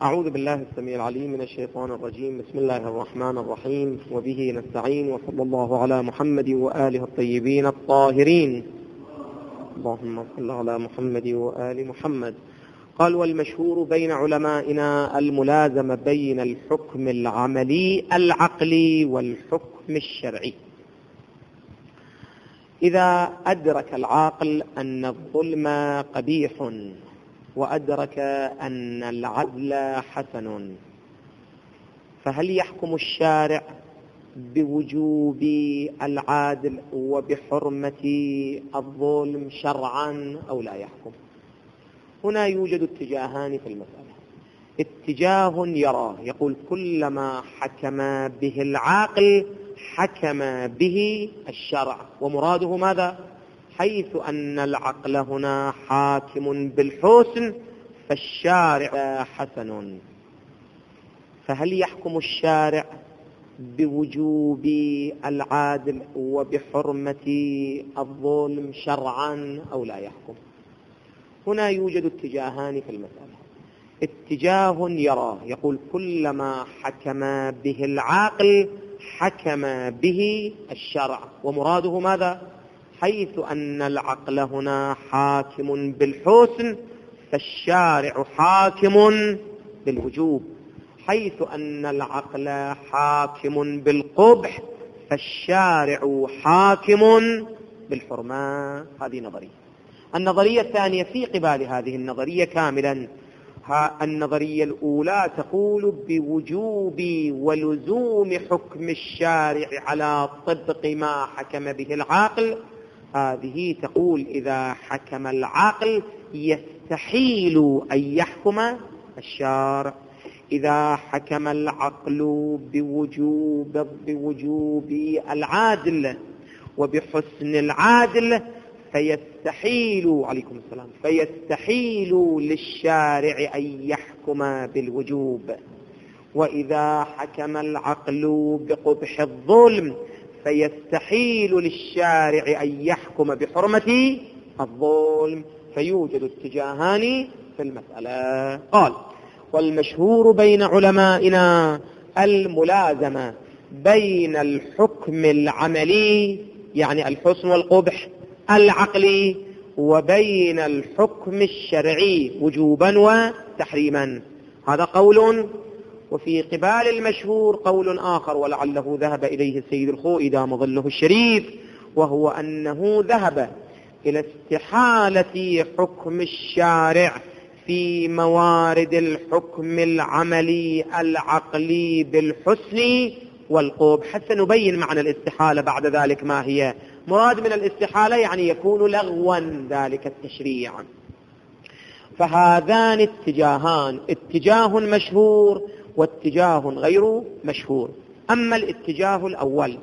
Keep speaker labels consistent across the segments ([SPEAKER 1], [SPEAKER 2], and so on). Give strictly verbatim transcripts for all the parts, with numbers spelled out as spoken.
[SPEAKER 1] أعوذ بالله السميع العليم من الشيطان الرجيم. بسم الله الرحمن الرحيم، وبه نستعين، وصلى الله على محمد وآله الطيبين الطاهرين. اللهم صل على محمد وآل محمد. قال: والمشهور بين علمائنا الملازمة بين الحكم العملي العقلي والحكم الشرعي. إذا أدرك العاقل أن الظلم قبيح وأدرك أن العدل حسن، فهل يحكم الشارع بوجوب العدل وبحرمة الظلم شرعا أو لا يحكم؟ هنا يوجد اتجاهان في المسألة. اتجاه يراه يقول كلما حكم به العاقل حكم به الشرع، ومراده ماذا؟ حيث أن العقل هنا حاكم بالحسن فالشارع حسن. فهل يحكم الشارع بوجوب العدل وبحرمة الظلم شرعا أو لا يحكم؟ هنا يوجد اتجاهان في المسألة. اتجاه يراه يقول كلما حكم به العاقل حكم به الشرع، ومراده ماذا؟ حيث أن العقل هنا حاكم بالحسن فالشارع حاكم بالوجوب، حيث أن العقل حاكم بالقبح فالشارع حاكم بالحرمة. هذه نظرية. النظرية الثانية في قبال هذه النظرية كاملا. النظرية الأولى تقول بوجوب ولزوم حكم الشارع على طبق ما حكم به العاقل. هذه تقول إذا حكم العاقل يستحيل أن يحكم الشارع. إذا حكم العقل بوجوب بوجوب العادل وبحسن العادل فيستحيل عليكم السلام فيستحيل للشارع أن يحكم بالوجوب. وإذا حكم العقل بقبح الظلم فيستحيل للشارع أن يحكم بحرمة الظلم. فيوجد اتجاهان في المسألة. قال: والمشهور بين علمائنا الملازمة بين الحكم العملي يعني الحسن والقبح العقلي وبين الحكم الشرعي وجوبا وتحريما. هذا قول. وفي قبال المشهور قول آخر ولعله ذهب إليه السيد الخوئي دام ظله الشريف، وهو أنه ذهب إلى استحالة حكم الشارع في موارد الحكم العملي العقلي بالحسن والقبح. حتى نبين معنى الاستحالة بعد ذلك ما هي. مراد من الاستحالة يعني يكون لغوا ذلك التشريع. فهذان اتجاهان، اتجاه مشهور واتجاه غير مشهور. أما الاتجاه الأول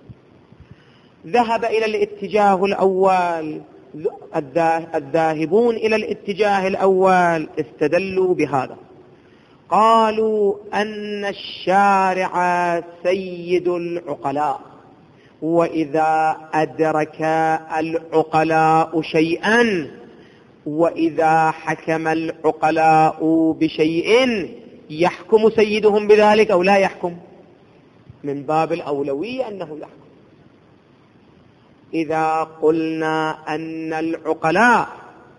[SPEAKER 1] ذهب إلى الاتجاه الأول الذاهبون إلى الاتجاه الأول استدلوا بهذا. قالوا أن الشارع سيد العقلاء، وإذا أدرك العقلاء شيئا وإذا حكم العقلاء بشيء يحكم سيدهم بذلك أو لا يحكم؟ من باب الأولوية أنه يحكم. إذا قلنا أن العقلاء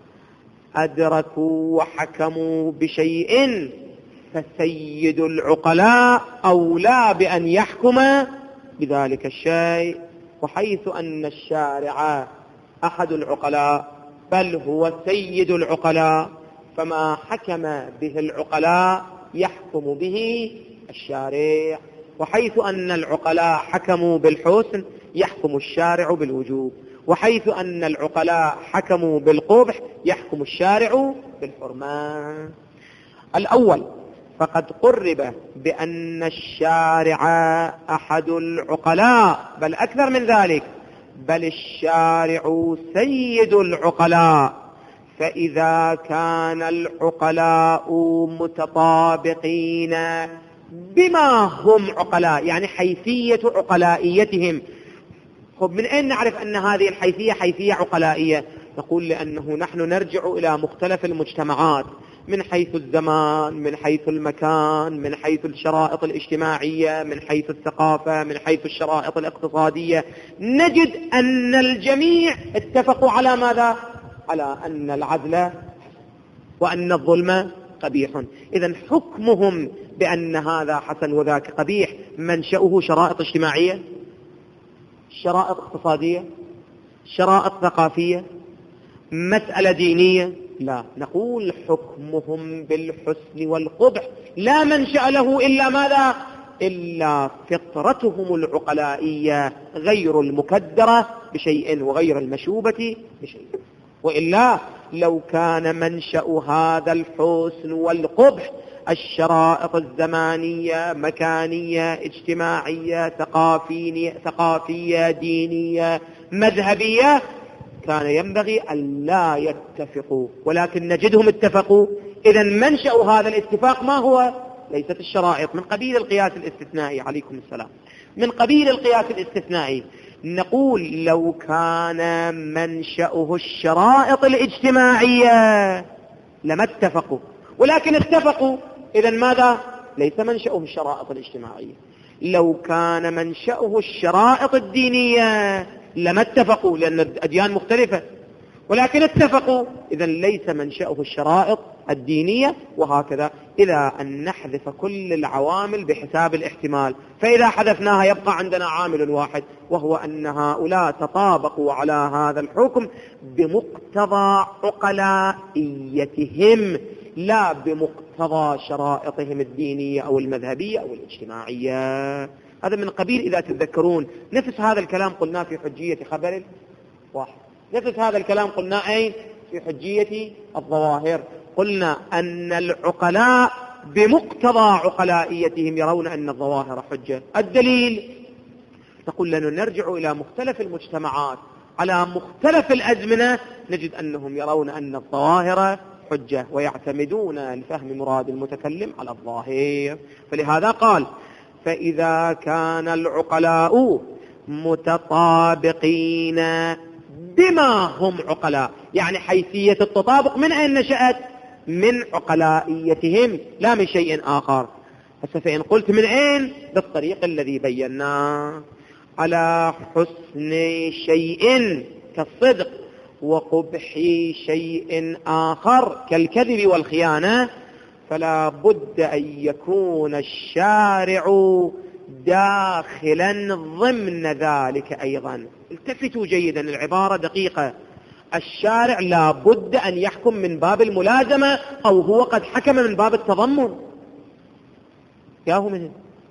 [SPEAKER 1] أدركوا وحكموا بشيء فسيد العقلاء أولى بأن يحكم بذلك الشيء. وحيث أن الشارع أحد العقلاء بل هو سيد العقلاء فما حكم به العقلاء يحكم به الشارع. وحيث أن العقلاء حكموا بالحسن يحكم الشارع بالوجوب. وحيث أن العقلاء حكموا بالقبح يحكم الشارع بالحرمة. الأول فقد قرب بأن الشارع أحد العقلاء، بل أكثر من ذلك، بل الشارع سيد العقلاء. فإذا كان العقلاء متطابقين بما هم عقلاء يعني حيثية عقلائيتهم. خب من أين نعرف أن هذه الحيثية حيثية عقلائية؟ نقول لأنه نحن نرجع إلى مختلف المجتمعات من حيث الزمان، من حيث المكان، من حيث الشرائط الاجتماعية، من حيث الثقافة، من حيث الشرائط الاقتصادية، نجد أن الجميع اتفقوا على ماذا؟ على أن العدل وأن الظلم قبيح. إذن حكمهم بأن هذا حسن وذاك قبيح منشأه شرائط اجتماعية، شرائط اقتصادية، شرائط ثقافية، مسألة دينية؟ لا، نقول حكمهم بالحسن والقبح لا منشأ له إلا ماذا؟ إلا فطرتهم العقلائية غير المكدرة بشيء وغير المشوبة بشيء. وإلا لو كان منشأ هذا الحسن والقبح الشرائط الزمانية، مكانية، اجتماعية، ثقافية, ثقافية دينية، مذهبية، كان ينبغي أن لا يتفقوا، ولكن نجدهم اتفقوا. إذن منشأ هذا الاتفاق ما هو؟ ليست الشرائط، من قبيل القياس الاستثنائي. عليكم السلام. من قبيل القياس الاستثنائي. نقول لو كان منشأه الشرائط الاجتماعية لما اتفقوا، ولكن اتفقوا. إذن ماذا؟ ليس منشأه الشرائط الاجتماعية. لو كان منشأه الشرائط الدينية لما اتفقوا، لأن الأديان مختلفة، ولكن اتفقوا. إذن ليس منشأه الشرائط الدينية. وهكذا إلى أن نحذف كل العوامل بحساب الاحتمال، فإذا حذفناها يبقى عندنا عامل واحد، وهو أن هؤلاء تطابقوا على هذا الحكم بمقتضى عقلائيتهم لا بمقتضى شرائطهم الدينية أو المذهبية أو الاجتماعية. هذا من قبيل، إذا تتذكرون نفس هذا الكلام قلناه في حجية خبر واحد، نفس هذا الكلام قلناه أين؟ في حجية الظواهر. قلنا أن العقلاء بمقتضى عقلائيتهم يرون أن الظواهر حجة. الدليل؟ تقول لنا نرجع إلى مختلف المجتمعات على مختلف الأزمنة، نجد أنهم يرون أن الظواهر حجة، ويعتمدون لفهم مراد المتكلم على الظاهر. فلهذا قال: فإذا كان العقلاء متطابقين بما هم عقلاء، يعني حيثية التطابق من أين نشأت؟ من عقلائيتهم لا من شيء آخر. هسه فإن قلت من أين؟ بالطريق الذي بيناه، على حسن شيء كالصدق وقبح شيء آخر كالكذب والخيانة، فلا بد أن يكون الشارع داخلا ضمن ذلك أيضا. التفتوا جيدا، العبارة دقيقة. الشارع لا بد أن يحكم من باب الملازمة، أو هو قد حكم من باب التضمن. ياهو منه،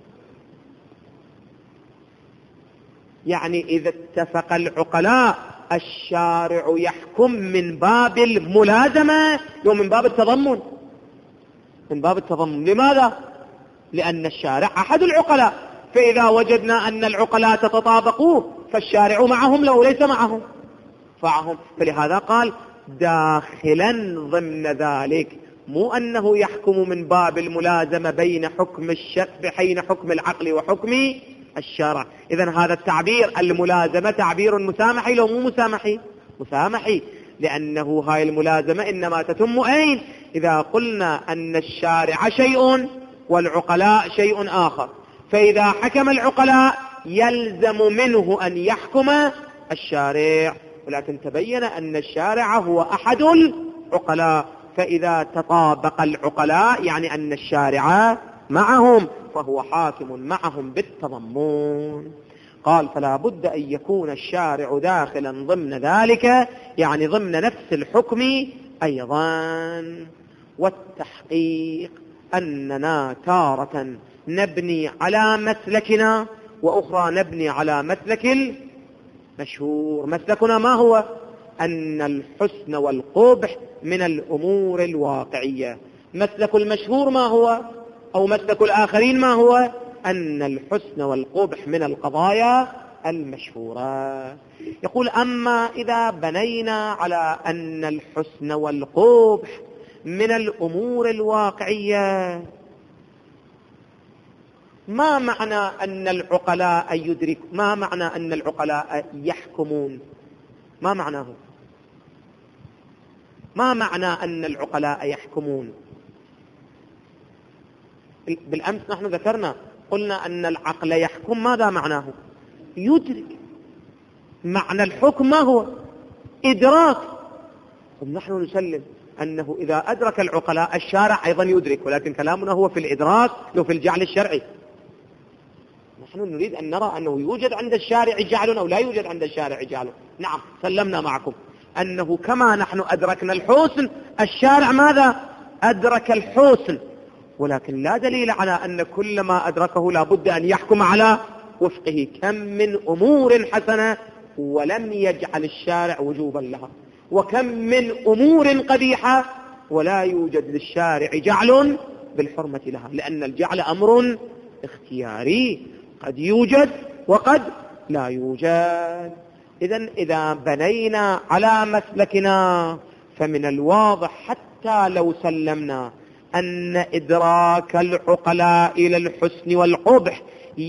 [SPEAKER 1] يعني إذا اتفق العقلاء الشارع يحكم من باب الملازمة ومن باب التضمن. من باب التضمن. لماذا؟ لأن الشارع أحد العقلاء، فإذا وجدنا أن العقلاء تتطابقوا فالشارع معهم لو ليس معهم فعهم. فلهذا قال داخلا ضمن ذلك، مو أنه يحكم من باب الملازمة بين حكم الشرع بين حكم العقل وحكم الشرع. إذن هذا التعبير الملازمة تعبير مسامحي لو مو مسامحي؟ مسامحي، لأنه هاي الملازمة إنما تتم أين؟ إذا قلنا أن الشارع شيء والعقلاء شيء آخر، فإذا حكم العقلاء يلزم منه أن يحكم الشارع، ولكن تبين أن الشارع هو أحد العقلاء، فإذا تطابق العقلاء يعني أن الشارع معهم فهو حاكم معهم بالتضمن. قال: فلا بد أن يكون الشارع داخلا ضمن ذلك، يعني ضمن نفس الحكم أيضا. والتحقيق أننا تارة نبني على مسلكنا وأخرى نبني على مسلك المشهور. مسلكنا ما هو؟ أن الحسن والقبح من الأمور الواقعية. مسلك المشهور ما هو؟ أو مسلك الآخرين ما هو؟ أن الحسن والقبح من القضايا المشهورة. يقول: أما إذا بنينا على أن الحسن والقبح من الأمور الواقعية، ما معنى أن العقلاء يدرك ما معنى أن العقلاء يحكمون؟ ما معناه؟ ما معنى أن العقلاء يحكمون؟ بالأمس نحن ذكرنا قلنا أن العقل يحكم، ماذا معناه؟ يدرك. معنى الحكم ما هو؟ إدراك. نحن نسلم أنه إذا أدرك العقلاء الشارع أيضا يدرك، ولكن كلامنا هو في الإدراك وفي الجعل الشرعي. نحن نريد أن نرى أنه يوجد عند الشارع جعل أو لا يوجد عند الشارع جعل. نعم، سلمنا معكم أنه كما نحن أدركنا الحسن، الشارع ماذا؟ أدرك الحسن، ولكن لا دليل على أن كل ما أدركه لا بد أن يحكم على وفقه. كم من أمور حسنة ولم يجعل الشارع وجوبا لها، وكم من أمور قبيحة ولا يوجد للشارع جعل بالحرمة لها، لأن الجعل أمر اختياري، قد يوجد وقد لا يوجد. إذن إذا بنينا على مسلكنا فمن الواضح حتى لو سلمنا أن إدراك العقلاء إلى الحسن والقبح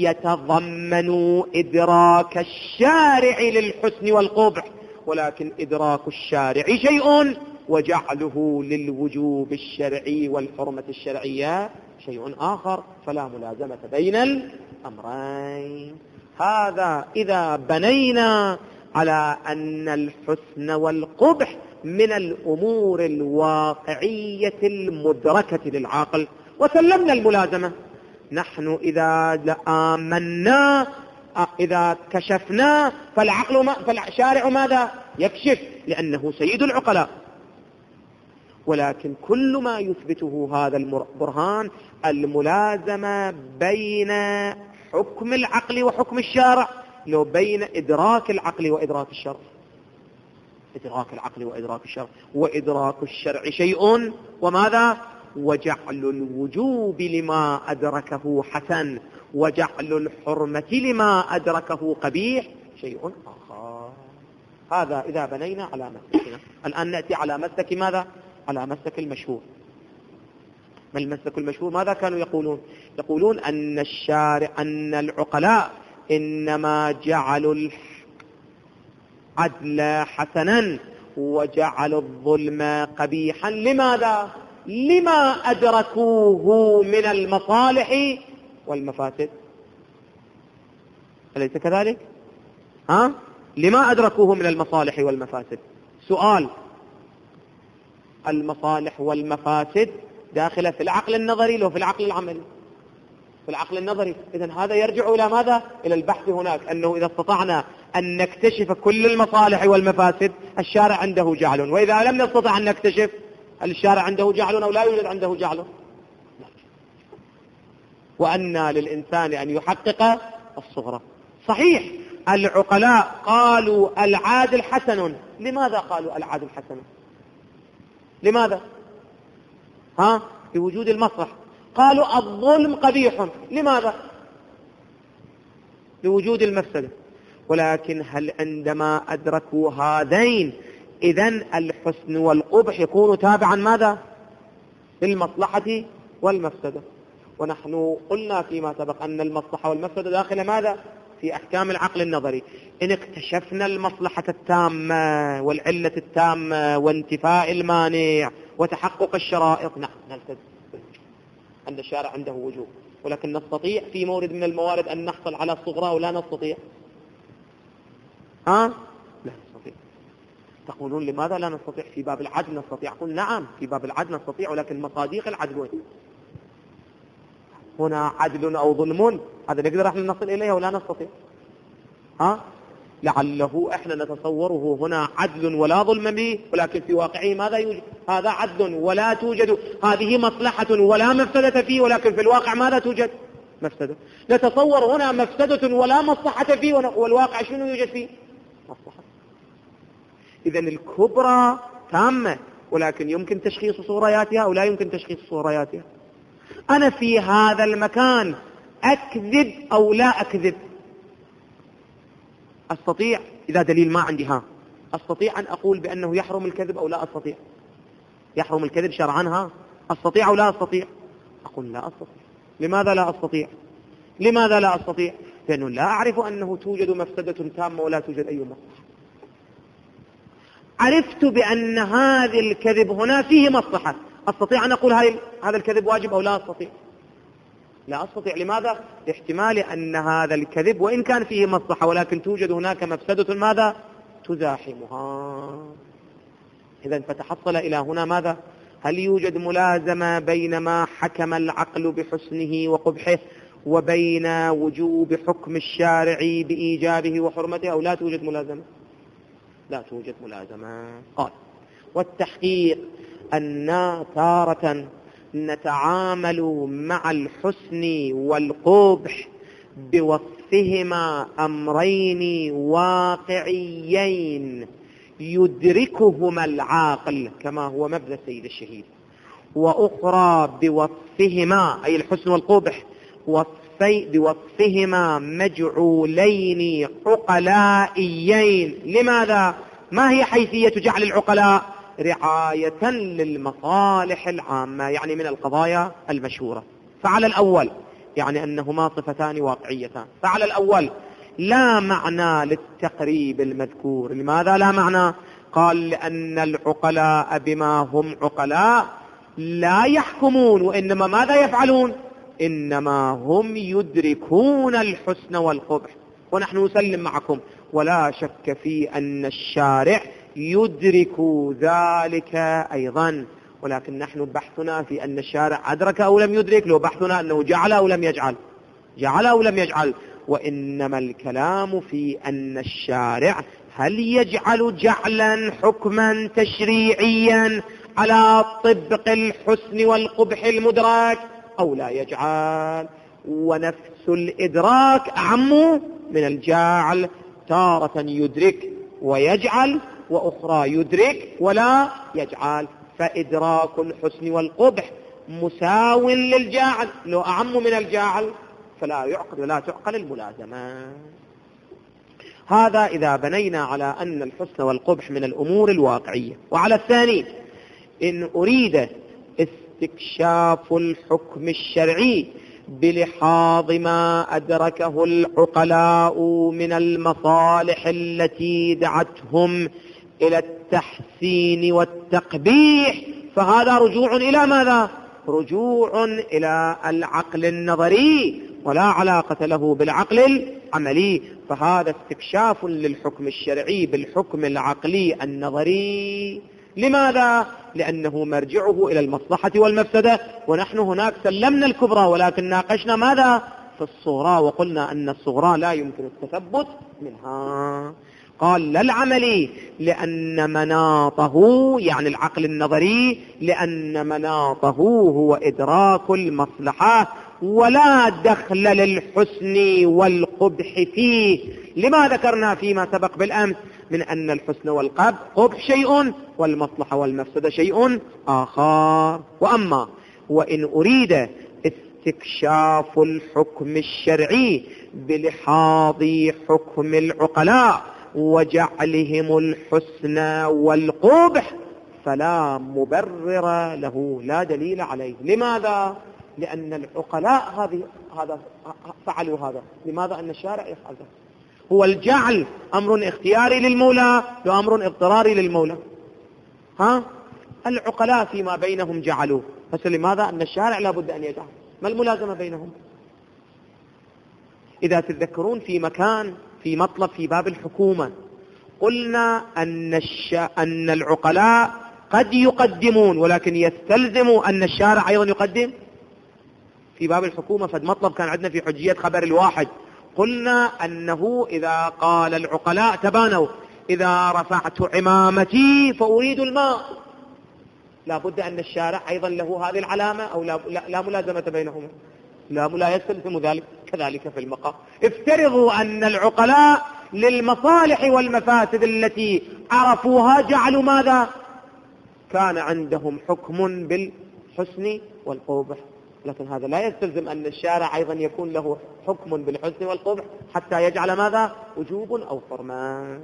[SPEAKER 1] يتضمن إدراك الشارع للحسن والقبح، ولكن إدراك الشارع شيء وجعله للوجوب الشرعي والحرمة الشرعية شيء آخر، فلا ملازمة بين الأمرين. هذا إذا بنينا على أن الحسن والقبح من الأمور الواقعية المدركة للعاقل، وسلمنا الملازمة. نحن إذا آمنا، إذا كشفنا، فالعقل ما فالشارع ماذا؟ يكشف، لأنه سيد العقلاء. ولكن كل ما يثبته هذا البرهان الملازمة بين حكم العقل وحكم الشارع، لو بين إدراك العقل وإدراك الشرع. إدراك العقل وإدراك الشرع، وإدراك الشرع شيء، وماذا؟ وجعل الوجوب لما أدركه حسن، وجعل الحرمة لما أدركه قبيح شيء آخر. هذا إذا بنينا على مسلكنا. الآن نأتي على مسلك ماذا؟ على مسلك المشهور. ما المسلك المشهور؟ ماذا كانوا يقولون؟ يقولون أن الشارع أن العقلاء إنما جعلوا العدل حسنا وجعلوا الظلم قبيحا. لماذا؟ لما أدركوه من المصالح والمفاسد. أليس كذلك؟ ها؟ لما أدركوه من المصالح والمفاسد؟ سؤال. المصالح والمفاسد داخلة في العقل النظري لو في العقل العملي؟ في العقل النظري. إذن هذا يرجع إلى ماذا؟ إلى البحث هناك، أنه إذا استطعنا أن نكتشف كل المصالح والمفاسد الشارع عنده جعل، وإذا لم نستطع أن نكتشف الشارع عنده جعل أو لا يوجد عنده جعل. وأن للإنسان أن يحقق الصغرى. صحيح العقلاء قالوا العادل حسن. لماذا قالوا العادل حسن؟ لماذا؟ ها؟ بوجود المصلحة. قالوا الظلم قبيح. لماذا؟ بوجود المفسدة. ولكن هل عندما أدركوا هذين إذن الحسن والقبح يكون تابعا ماذا؟ للمصلحة والمفسدة. ونحن قلنا فيما سبق أن المصلحة والمفسدة داخل ماذا؟ في أحكام العقل النظري. إن اكتشفنا المصلحة التامة والعلة التامة وانتفاء المانع وتحقق الشرائط، نعم نلتزم أن الشارع عنده وجوب، ولكن نستطيع في مورد من الموارد أن نحصل على الصغرى ولا نستطيع؟ ها؟ لا نستطيع. تقولون لماذا لا نستطيع؟ في باب العدل نستطيع. أقول نعم في باب العدل نستطيع، ولكن مصاديق العدل وين؟ هنا عدل أو ظلم، هذا نقدر احنا نصل إليه ولا نستطيع؟ ها؟ لعله احنا نتصوره هنا عدل ولا ظلم به، ولكن في واقعه ماذا يوجد؟ هذا عدل ولا توجد هذه مصلحة ولا مفسدة فيه، ولكن في الواقع ماذا توجد؟ مفسدة. نتصور هنا مفسدة ولا مصلحة فيه، والواقع شنو يوجد فيه؟ مصلحة. إذن الكبرى تامة، ولكن يمكن تشخيص صورياتها أو لا يمكن تشخيص صورياتها. أنا في هذا المكان أكذب أو لا أكذب؟ أستطيع إذا دليل ما عندي. ها أستطيع أن أقول بأنه يحرم الكذب أو لا أستطيع؟ يحرم الكذب شرعا. ها أستطيع أو لا أستطيع؟ أقول لا أستطيع. لماذا لا أستطيع؟ لماذا لا أستطيع؟ لأنه لا أعرف أنه توجد مفسدة تامة ولا توجد أي مصلحة. عرفت بأن هذا الكذب هنا فيه مصلحة، أستطيع أن أقول هذا الكذب واجب أو لا أستطيع؟ لا أستطيع. لماذا؟ لاحتمال أن هذا الكذب وإن كان فيه مصلحة ولكن توجد هناك مفسدة ماذا؟ تزاحمها. إذن فتحصل إلى هنا ماذا؟ هل يوجد ملازمة بين ما حكم العقل بحسنه وقبحه وبين وجوب حكم الشارع بإيجابه وحرمته، أو لا توجد ملازمة؟ لا توجد ملازمة. قال: والتحقيق أن تارة نتعامل مع الحسن والقبح بوصفهما أمرين واقعيين يدركهما العاقل كما هو مبدأ السيد الشهيد، وأخرى بوصفهما أي الحسن والقبح وصفي بوصفهما مجعولين عقلائيين. لماذا؟ ما هي حيثية جعل العقلاء؟ رعاية للمصالح العامة، يعني من القضايا المشهورة. فعلى الأول يعني أنهما صفتان واقعيتان. فعلى الأول لا معنى للتقريب المذكور. لماذا لا معنى؟ قال: لأن العقلاء بما هم عقلاء لا يحكمون، وإنما ماذا يفعلون؟ إنما هم يدركون الحسن والقبح. ونحن نسلم معكم ولا شك في أن الشارع يدرك ذلك أيضا، ولكن نحن بحثنا في أن الشارع أدرك أو لم يدرك، لو بحثنا أنه جعل أو لم يجعل، جعل أو لم يجعل. وإنما الكلام في أن الشارع هل يجعل جعلا حكما تشريعيا على طبق الحسن والقبح المدرك أو لا يجعل. ونفس الإدراك أعم من الجعل، تارة يدرك ويجعل وأخرى يدرك ولا يجعل. فإدراك الحسن والقبح مساو للجعل، لو أعم من الجعل فلا يعقل ولا تعقل الملازمة. هذا إذا بنينا على أن الحسن والقبح من الأمور الواقعية. وعلى الثاني، إن أريد استكشاف الحكم الشرعي بلحاظ ما أدركه العقلاء من المصالح التي دعتهم إلى التحسين والتقبيح، فهذا رجوع إلى ماذا؟ رجوع إلى العقل النظري ولا علاقة له بالعقل العملي. فهذا استكشاف للحكم الشرعي بالحكم العقلي النظري. لماذا؟ لأنه مرجعه إلى المصلحة والمفسدة، ونحن هناك سلمنا الكبرى ولكن ناقشنا ماذا؟ في الصغرى، وقلنا أن الصغرى لا يمكن التثبت منها. قال: لا العملي، لأن مناطه يعني العقل النظري، لأن مناطه هو إدراك المصلحة ولا دخل للحسن والقبح فيه. لما ذكرنا فيما سبق بالأمس من أن الحسن والقبح شيء والمصلحة والمفسدة شيء آخر. وأما وإن أريد استكشاف الحكم الشرعي بلحاظ حكم العقلاء وجعلهم الحسن والقبح فلا مبرر له، لا دليل عليه. لماذا؟ لأن العقلاء هذه هذا فعلوا هذا. لماذا؟ أن الشارع يفعل ذلك. هو الجعل أمر اختياري للمولى وأمر اضطراري للمولى. ها؟ العقلاء فيما بينهم جعلوه، بس لماذا؟ أن الشارع لابد أن يجعل. ما الملازمة بينهم؟ إذا تتذكرون في مكان في مطلب في باب الحكومة قلنا أن, الش... أن العقلاء قد يقدمون، ولكن يستلزم أن الشارع أيضا يقدم. في باب الحكومة فد مطلب كان عندنا في حجية خبر الواحد، قلنا أنه إذا قال العقلاء تبانوا إذا رفعت عمامتي فأريد الماء، لا بد أن الشارع أيضا له هذه العلامة أو لا, لا, لا ملازمة بينهما، لا لا يستلزم ذلك. كذلك في المقام افترضوا أن العقلاء للمصالح والمفاسد التي عرفوها جعلوا ماذا؟ كان عندهم حكم بالحسن والقبح، لكن هذا لا يستلزم أن الشارع أيضا يكون له حكم بالحسن والقبح حتى يجعل ماذا؟ وجوب أو حرمان.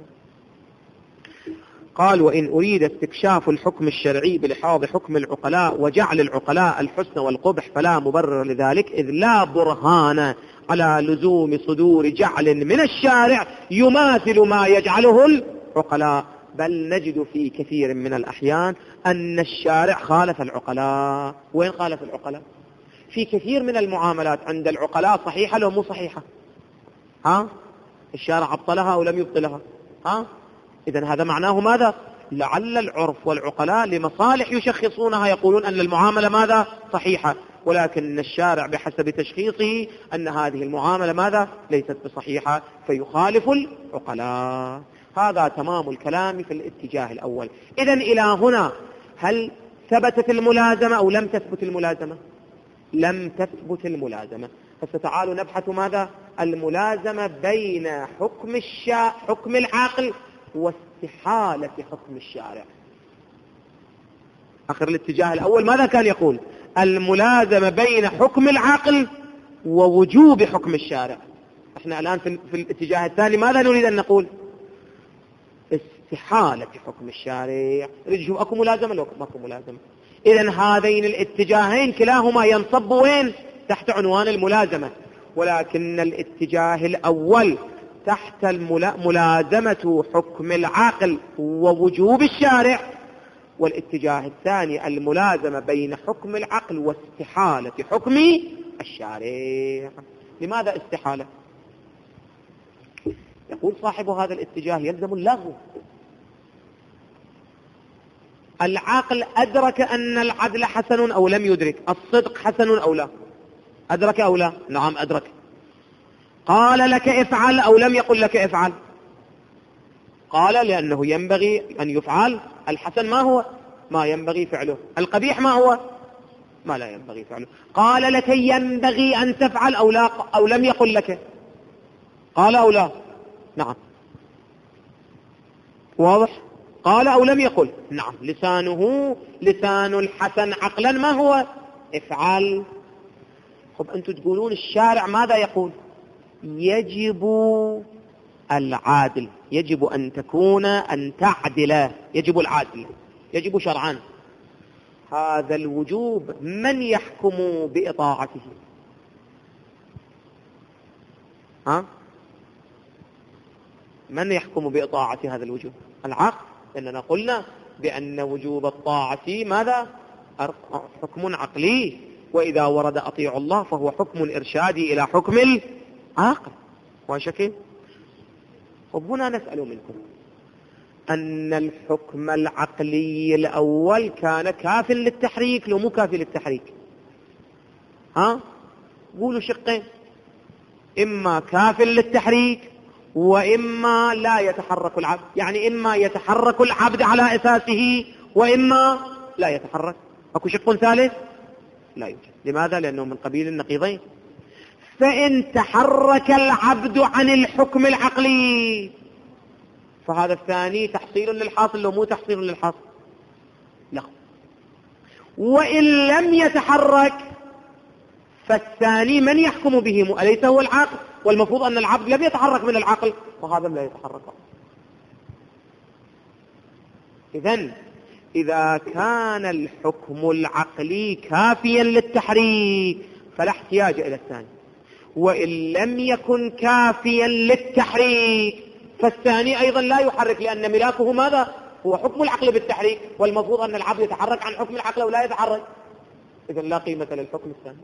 [SPEAKER 1] قال: وإن أريد استكشاف الحكم الشرعي بلحاظ حكم العقلاء وجعل العقلاء الحسن والقبح فلا مبرر لذلك، إذ لا برهان على لزوم صدور جعل من الشارع يماثل ما يجعله العقلاء، بل نجد في كثير من الأحيان أن الشارع خالف العقلاء. وين خالف العقلاء؟ في كثير من المعاملات عند العقلاء صحيحة لو مو صحيحة. ها الشارع أبطلها أو لم يبطلها. ها إذن هذا معناه ماذا؟ لعل العرف والعقلاء لمصالح يشخصونها يقولون أن المعاملة ماذا؟ صحيحة، ولكن الشارع بحسب تشخيصه أن هذه المعاملة ماذا؟ ليست بصحيحة، فيخالف العقلاء. هذا تمام الكلام في الاتجاه الأول. إذن إلى هنا هل ثبتت الملازمة أو لم تثبت الملازمة؟ لم تثبت الملازمة. فستعالوا نبحث ماذا؟ الملازمة بين حكم الشا حكم العاقل واستحالة حكم الشارع. آخر الاتجاه الأول ماذا كان يقول؟ الملازمة بين حكم العاقل ووجوب حكم الشارع. احنا الآن في, في الاتجاه الثاني ماذا نريد أن نقول؟ استحالة حكم الشارع. نريد نشوف أكو ملازمة لو أكو ملازمة. إذن هذين الاتجاهين كلاهما ينصب وين؟ تحت عنوان الملازمة، ولكن الاتجاه الأول تحت ملازمة حكم العاقل ووجوب الشارع، والاتجاه الثاني الملازمة بين حكم العقل واستحالة حكم الشارع. لماذا استحالة؟ يقول صاحب هذا الاتجاه يلزم اللغو. العاقل أدرك أن العدل حسن أو لم يدرك؟ الصدق حسن أو لا؟ أدرك أو لا؟ نعم أدرك. قال لك افعل أو لم يقل لك افعل؟ قال لأنه ينبغي أن يفعل. الحسن ما هو؟ ما ينبغي فعله. القبيح ما هو؟ ما لا ينبغي فعله. قال لك ينبغي أن تفعل أو لا أو لم يقل لك؟ قال أو لا؟ نعم. واضح؟ قال أو لم يقل؟ نعم. لسانه لسان الحسن عقلا ما هو؟ افعل. خب أنتم تقولون الشارع ماذا يقول؟ يجب العادل، يجب أن تكون أن تعدل، يجب العادل، يجب شرعا. هذا الوجوب من يحكم بإطاعته؟ ها؟ من يحكم بإطاعة هذا الوجوب؟ العقل. إننا قلنا بأن وجوب الطاعة ماذا؟ حكم عقلي، وإذا ورد أطيع الله فهو حكم إرشادي إلى حكم العقل. وشكل طب هنا نسأل منكم أن الحكم العقلي الأول كان كاف للتحريك لو مو كافي للتحريك؟ ها؟ قولوا شقين، إما كاف للتحريك وإما لا يتحرك العبد، يعني إما يتحرك العبد على أساسه وإما لا يتحرك. أكو شق ثالث؟ لا يوجد. لماذا؟ لأنه من قبيل النقيضين. فإن تحرك العبد عن الحكم العقلي فهذا الثاني تحصيل للحاصل لو مو تحصيل للحاصل؟ لا. وإن لم يتحرك فالثاني من يحكم به؟ أليس هو العقل؟ والمفروض أن العبد لم يتحرك من العقل وهذا لا يتحرك. إذن إذا كان الحكم العقلي كافيا للتحريك فلا احتياج إلى الثاني، وإن لم يكن كافيا للتحريك فالثاني أيضا لا يحرك، لأن ملاكه ماذا؟ هو حكم العقل بالتحريك، والمفروض أن العبد يتحرك عن حكم العقل ولا يتحرك. إذن لا قيمة للحكم الثاني.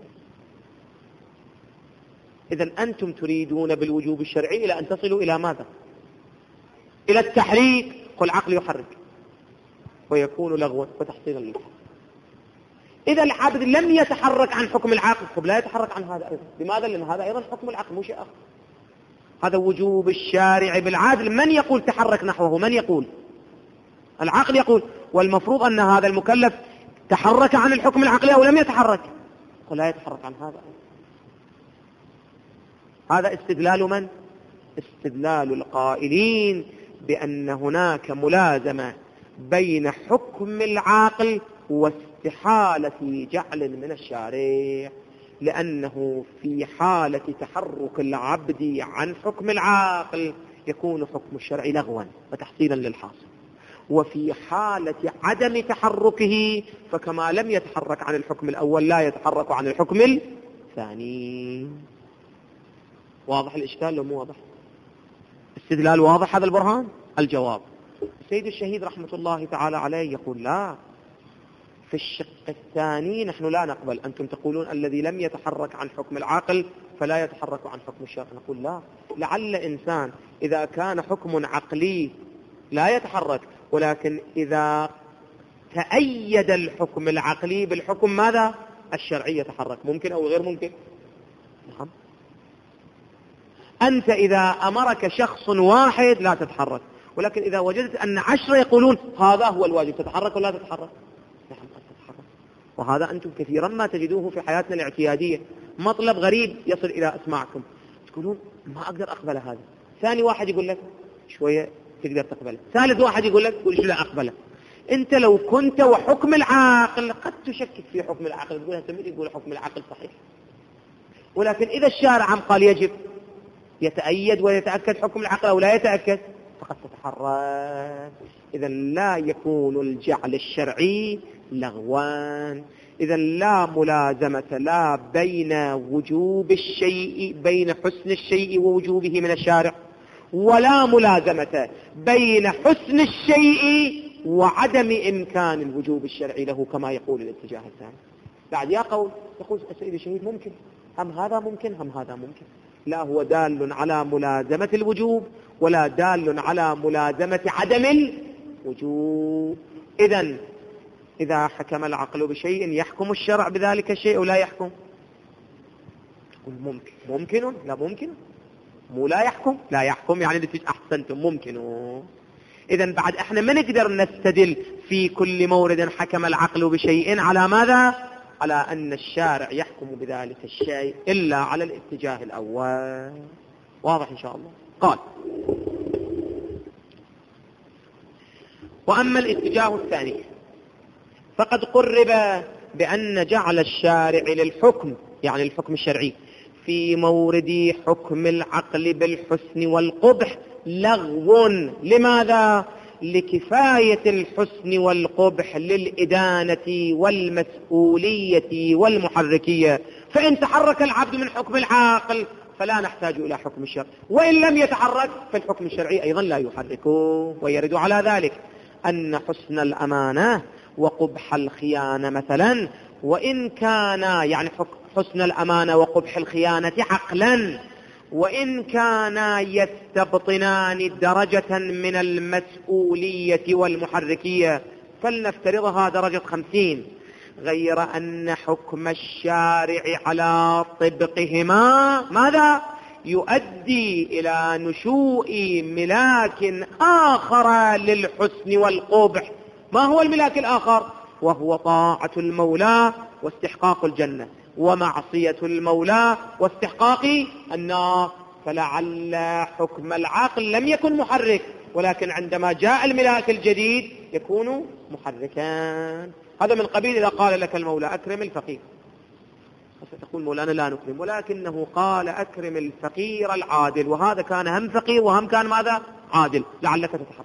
[SPEAKER 1] إذن أنتم تريدون بالوجوب الشرعي إلى أن تصلوا إلى ماذا؟ إلى التحريك. قل عقل يحرك ويكون لغوا وتحصيلا للحكم. إذا العبد لم يتحرك عن حكم العقل طب لا يتحرك عن هذا أيضا. لماذا؟ لأن هذا أيضا حكم العقل مو شيء آخر. هذا وجوب الشارع بالعادل. من يقول تحرك نحوه؟ من يقول؟ العقل يقول، والمفروض أن هذا المكلف تحرك عن الحكم العقلي أو لم يتحرك؟ قل لا يتحرك عن هذا. هذا استدلال من؟ استدلال القائلين بأن هناك ملازمة بين حكم العاقل واستحالة جعل من الشارع، لأنه في حالة تحرك العبد عن حكم العاقل يكون حكم الشرع لغوا وتحصيلا للحاصل، وفي حالة عدم تحركه فكما لم يتحرك عن الحكم الأول لا يتحرك عن الحكم الثاني. واضح الإشكال لو مو واضح؟ استدلال واضح هذا البرهان؟ الجواب السيد الشهيد رحمة الله تعالى عليه يقول لا، في الشق الثاني نحن لا نقبل. أنتم تقولون الذي لم يتحرك عن حكم العاقل فلا يتحرك عن حكم الشرع. نقول لا، لعل إنسان إذا كان حكم عقلي لا يتحرك، ولكن إذا تأيد الحكم العقلي بالحكم ماذا؟ الشرعي يتحرك. ممكن أو غير ممكن؟ نعم. أنت إذا أمرك شخص واحد لا تتحرك، ولكن إذا وجدت أن عشرة يقولون هذا هو الواجب تتحرك ولا تتحرك؟ نعم تتحرك. وهذا أنتم كثيرا ما تجدوه في حياتنا الاعتيادية. مطلب غريب يصل إلى أسماعكم تقولون ما أقدر أقبل هذا، ثاني واحد يقول لك شوية تقدر تقبله، ثالث واحد يقول لك قول لا أقبله. أنت لو كنت وحكم العاقل قد تشكك في حكم العاقل، تقول هسه يقول حكم العاقل صحيح، ولكن إذا الشارع عم قال يجب يتأيد ويتأكد حكم العقل أو لا يتأكد فقد تتحرك. إذا لا يكون الجعل الشرعي لغوان. إذا لا ملازمة لا بين وجوب الشيء بين حسن الشيء ووجوبه من الشارع، ولا ملازمة بين حسن الشيء وعدم إمكان الوجوب الشرعي له كما يقول الاتجاه الثاني. بعد يا قول يقول السيد الشهيد ممكن هم هذا ممكن هم هذا ممكن، لا هو دال على ملازمة الوجوب ولا دال على ملازمة عدم الوجوب. إذن إذا حكم العقل بشيء يحكم الشرع بذلك الشيء ولا يحكم؟ ممكن ممكن لا ممكن، مو لا يحكم لا يحكم، يعني أحسنتم ممكن. إذن بعد احنا ما نقدر نستدل في كل مورد حكم العقل بشيء على ماذا؟ على أن الشارع يحكم بذلك الشيء، إلا على الاتجاه الأول. واضح إن شاء الله؟ قال وأما الاتجاه الثاني فقد قرب بأن جعل الشارع للحكم يعني الحكم الشرعي في مورد حكم العقل بالحسن والقبح لغو. لماذا؟ لكفاية الحسن والقبح للإدانة والمسؤولية والمحركية. فإن تحرك العبد من حكم العاقل فلا نحتاج إلى حكم الشرع، وإن لم يتحرك فالحكم الشرعي أيضا لا يحركه. ويرد على ذلك أن حسن الأمانة وقبح الخيانة مثلا، وإن كان يعني حسن الأمانة وقبح الخيانة عقلا، وإن كانا يستبطنان درجة من المسؤولية والمحركية فلنفترضها درجة خمسين، غير أن حكم الشارع على طبقهما ماذا؟ يؤدي إلى نشوء ملاك آخر للحسن والقبح. ما هو الملاك الآخر؟ وهو طاعة المولى واستحقاق الجنة، ومعصية المولى واستحقاق النار. فلعل حكم العقل لم يكن محرك، ولكن عندما جاء الملاك الجديد يكون محركان. هذا من قبيل إذا قال لك المولى أكرم الفقير، فتقول مولانا لا نكرم، ولكنه قال أكرم الفقير العادل، وهذا كان هم فقير وهم كان ماذا؟ عادل، لعلك تتحرك.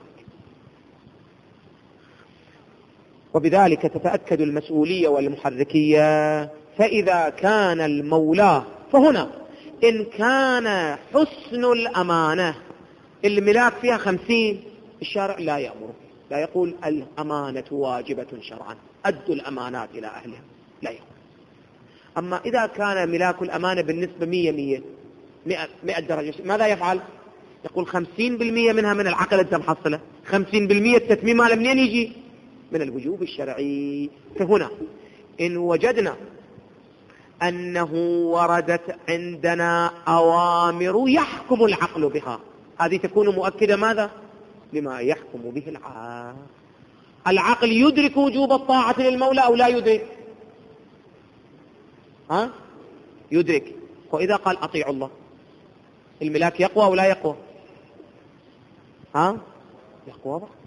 [SPEAKER 1] وبذلك تتأكد المسؤولية والمحركية. فإذا كان المولى فهنا إن كان حسن الأمانة الملاك فيها خمسين، الشارع لا يأمر، لا يقول الأمانة واجبة شرعا أدوا الأمانات إلى أهلها، لا يقول. أما إذا كان ملاك الأمانة بالنسبة مية مية مئة درجة ماذا يفعل؟ يقول خمسين بالمية منها من العقل أنت محصلة، خمسين بالمية التتميم على منين يجي؟ من الوجوب الشرعي. فهنا إن وجدنا أنه وردت عندنا أوامر يحكم العقل بها، هذه تكون مؤكدة ماذا؟ لما يحكم به العقل. العقل يدرك وجوب الطاعة للمولى أو لا يدرك؟ ها؟ يدرك. وإذا قال أطيعوا الله الملاك يقوى أو لا يقوى؟ ها؟ يقوى بقى.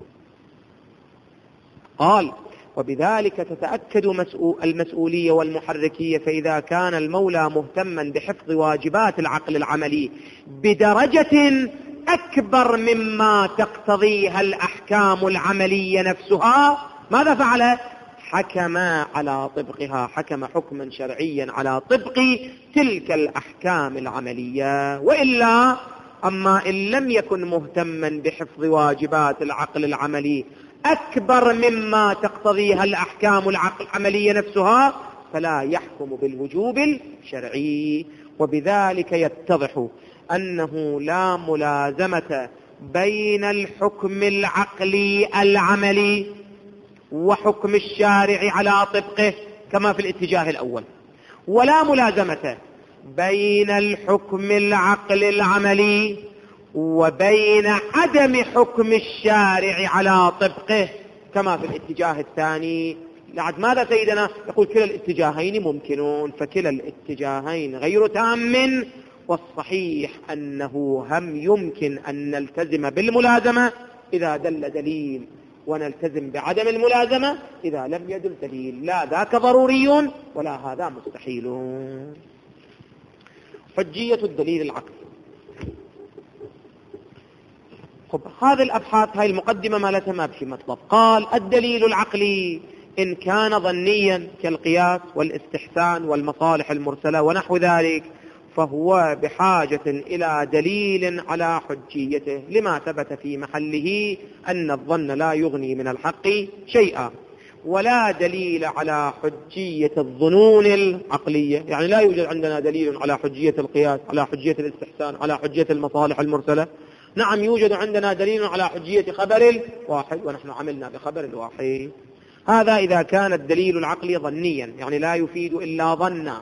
[SPEAKER 1] قال وبذلك تتأكد المسؤولية والمحركية. فإذا كان المولى مهتما بحفظ واجبات العقل العملي بدرجة أكبر مما تقتضيها الأحكام العملية نفسها ماذا فعل؟ حكم على طبقها، حكم حكما شرعيا على طبق تلك الأحكام العملية. وإلا أما إن لم يكن مهتما بحفظ واجبات العقل العملي أكبر مما تقتضيها الأحكام العملية نفسها فلا يحكم بالوجوب الشرعي. وبذلك يتضح أنه لا ملازمة بين الحكم العقلي العملي وحكم الشارع على طبقه كما في الاتجاه الأول، ولا ملازمة بين الحكم العقلي العملي وبين عدم حكم الشارع على طبقه كما في الاتجاه الثاني. لعد ماذا سيدنا؟ يقول كلا الاتجاهين ممكنون، فكلا الاتجاهين غير تام، والصحيح أنه هم يمكن أن نلتزم بالملازمة إذا دل دليل، ونلتزم بعدم الملازمة إذا لم يدل دليل، لا ذاك ضروري ولا هذا مستحيل. حجية الدليل العقلي. خب هذه الأبحاث، هاي المقدمة ما لها ما بشي مطلب. قال الدليل العقلي إن كان ظنيا كالقياس والاستحسان والمصالح المرسلة ونحو ذلك فهو بحاجة إلى دليل على حجيته، لما ثبت في محله أن الظن لا يغني من الحق شيئا، ولا دليل على حجية الظنون العقلية. يعني لا يوجد عندنا دليل على حجية القياس، على حجية الاستحسان، على حجية المصالح المرسلة. نعم يوجد عندنا دليل على حجية خبر الواحد، ونحن عملنا بخبر الواحد. هذا إذا كان الدليل العقلي ظنيا، يعني لا يفيد إلا ظنا.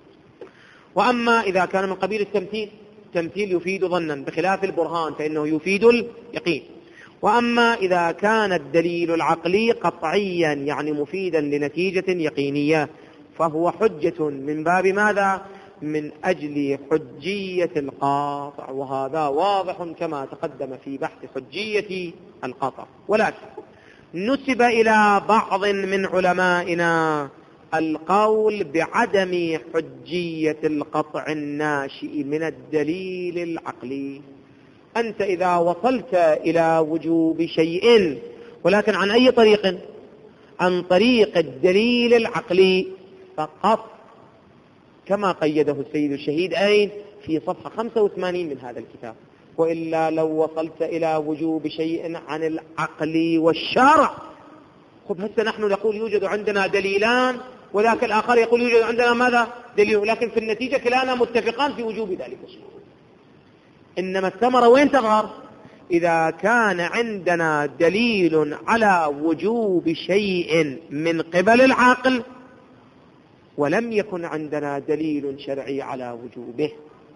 [SPEAKER 1] وأما إذا كان من قبيل التمثيل، التمثيل يفيد ظنا بخلاف البرهان فإنه يفيد اليقين. وأما إذا كان الدليل العقلي قطعيا، يعني مفيدا لنتيجة يقينية، فهو حجة من باب ماذا؟ من أجل حجية القاطع، وهذا واضح كما تقدم في بحث حجية القاطع. ولكن نسب إلى بعض من علمائنا القول بعدم حجية القطع الناشئ من الدليل العقلي. أنت إذا وصلت إلى وجوب شيء، ولكن عن أي طريق؟ عن طريق الدليل العقلي فقط، كما قيده السيد الشهيد أين؟ في صفحة خمسة وثمانين من هذا الكتاب. وإلا لو وصلت إلى وجوب شيء عن العقل والشرع، خب هسه نحن نقول يوجد عندنا دليلان، وذاك الآخر يقول يوجد عندنا ماذا؟ دليل، لكن في النتيجة كلانا متفقان في وجوب ذلك الشيء. إنما الثمرة وين تظهر؟ إذا كان عندنا دليل على وجوب شيء من قبل العقل ولم يكن عندنا دليل شرعي على وجوبه،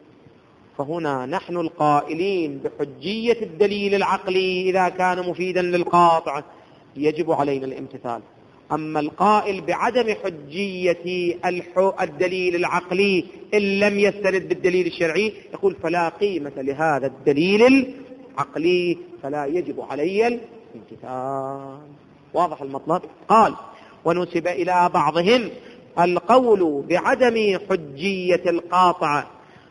[SPEAKER 1] فهنا نحن القائلين بحجية الدليل العقلي إذا كان مفيدا للقاطع يجب علينا الامتثال. أما القائل بعدم حجية الدليل العقلي إن لم يستند بالدليل الشرعي يقول فلا قيمة لهذا الدليل العقلي، فلا يجب علي الامتثال. واضح المطلب؟ قال ونسب إلى بعضهم القول بعدم حجية القاطع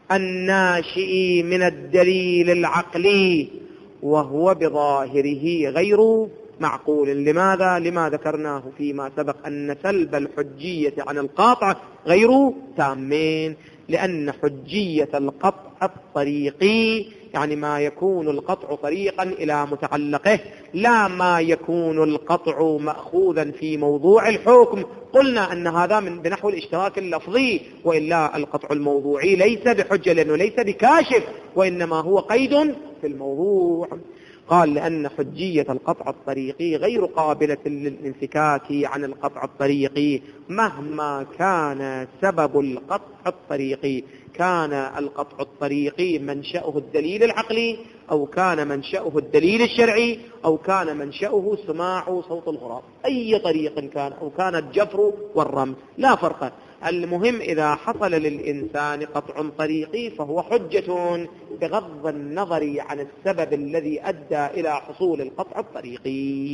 [SPEAKER 1] الناشئ من الدليل العقلي، وهو بظاهره غير معقول. لماذا؟ لما ذكرناه فيما سبق أن سلب الحجية عن القاطع غير تامين، لأن حجية القطع الطريقي يعني ما يكون القطع طريقا إلى متعلقه، لا ما يكون القطع مأخوذا في موضوع الحكم. قلنا أن هذا من بنحو الاشتراك اللفظي، وإلا القطع الموضوعي ليس بحجة لأنه ليس بكاشف، وإنما هو قيد في الموضوع. قال لأن حجية القطع الطريقي غير قابلة للانفكاك عن القطع الطريقي مهما كان سبب القطع الطريقي، كان القطع الطريقي منشأه الدليل العقلي، أو كان منشأه الدليل الشرعي، أو كان منشأه سماع صوت الغراب، أي طريق كان، أو كان الجفر والرمز، لا فرق. المهم إذا حصل للإنسان قطع طريقي فهو حجة بغض النظر عن السبب الذي أدى إلى حصول القطع الطريقي.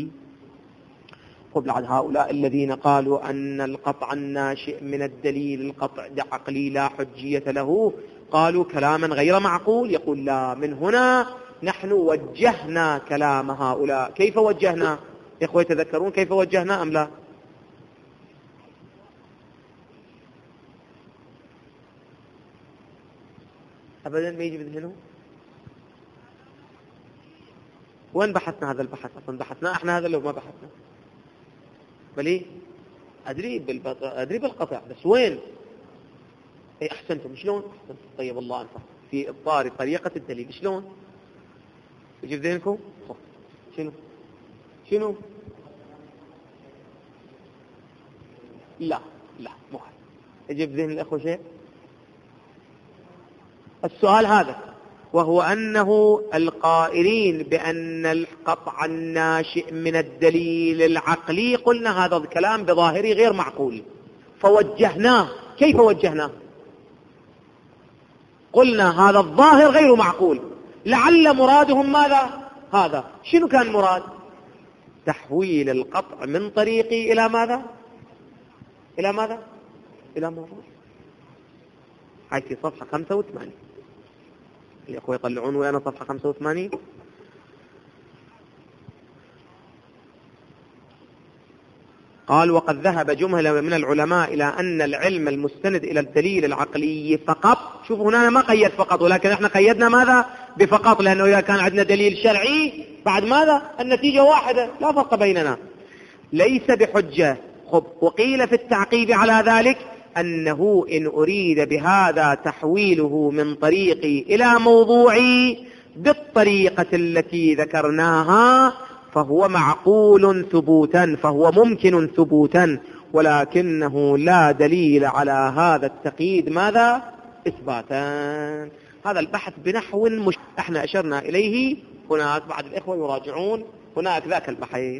[SPEAKER 1] قبل عن هؤلاء الذين قالوا أن القطع الناشئ من الدليل القطع عقلي لا حجية له، قالوا كلاما غير معقول. يقول لا، من هنا نحن وجهنا كلام هؤلاء. كيف وجهنا؟ إخوة تذكرون كيف وجهنا أم لا؟ أبدا ما يجي بذهنه. وين بحثنا هذا البحث أصلا؟ بحثنا إحنا هذا اللي ما بحثنا بلي أدري بالبط... أدري بالقطع بس وين؟ أي أحسنتم شلون؟ أحسنتم طيب الله أنفع في إبطال طريقة الدليل شلون؟ يجيب ذهنكم؟ شنو؟ شنو؟ لا لا مو هذا يجيب ذهن الأخوة شيء؟ السؤال هذا وهو أنه القائلين بأن القطع الناشئ من الدليل العقلي قلنا هذا الكلام بظاهره غير معقول فوجهناه. كيف وجهناه؟ قلنا هذا الظاهر غير معقول لعل مرادهم ماذا؟ هذا شنو كان مراد؟ تحويل القطع من طريقي إلى ماذا؟ إلى ماذا؟ إلى موضوع. هاي في صفحة خمسة وثمانين الأخوة يطلعون وأنا صفحة خمسة وثمانين. قال وقد ذهب جملة من العلماء إلى أن العلم المستند إلى الدليل العقلي فقط. شوفوا هنا ما قيد فقط ولكن احنا قيدنا ماذا؟ بفقط لأنه إذا كان عندنا دليل شرعي بعد ماذا؟ النتيجة واحدة لا فرق بيننا ليس بحجة. خب وقيل في التعقيب على ذلك أنه إن أريد بهذا تحويله من طريقي إلى موضوعي بالطريقة التي ذكرناها فهو معقول ثبوتا فهو ممكن ثبوتا ولكنه لا دليل على هذا التقييد ماذا؟ إثباتا. هذا البحث بنحو مش احنا أشرنا إليه هناك بعض الإخوة يراجعون هناك ذاك البحث.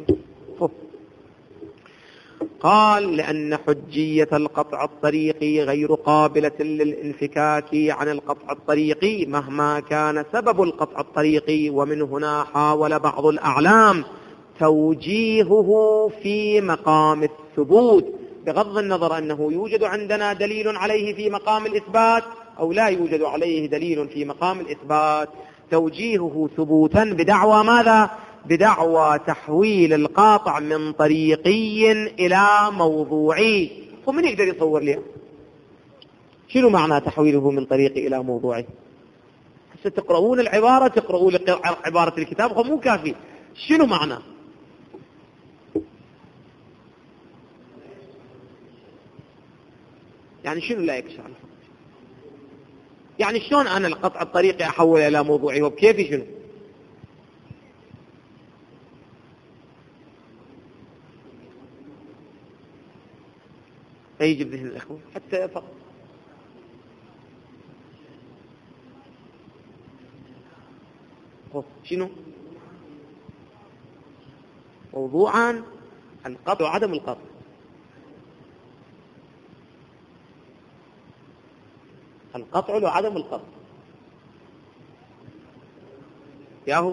[SPEAKER 1] قال لأن حجية القطع الطريقي غير قابلة للانفكاك عن القطع الطريقي مهما كان سبب القطع الطريقي ومن هنا حاول بعض الأعلام توجيهه في مقام الثبوت بغض النظر أنه يوجد عندنا دليل عليه في مقام الإثبات أو لا يوجد عليه دليل في مقام الإثبات توجيهه ثبوتا بدعوى ماذا؟ بدعوى تحويل القاطع من طريقي إلى موضوعي. ومن يقدر يصور لي شنو معنى تحويله من طريقي إلى موضوعي؟ هسه تقرؤون العبارة تقرؤون عبارة الكتاب هو مو كافي. شنو معنى؟ يعني شنو لا يكشف عنه؟ يعني شلون أنا القطع الطريقي أحوله إلى موضوعي وبكيفي شنو؟ يجب ذهن الأخوة حتى فقط شنو موضوعا القطع وعدم القطع. القطع وعدم القطع ياهو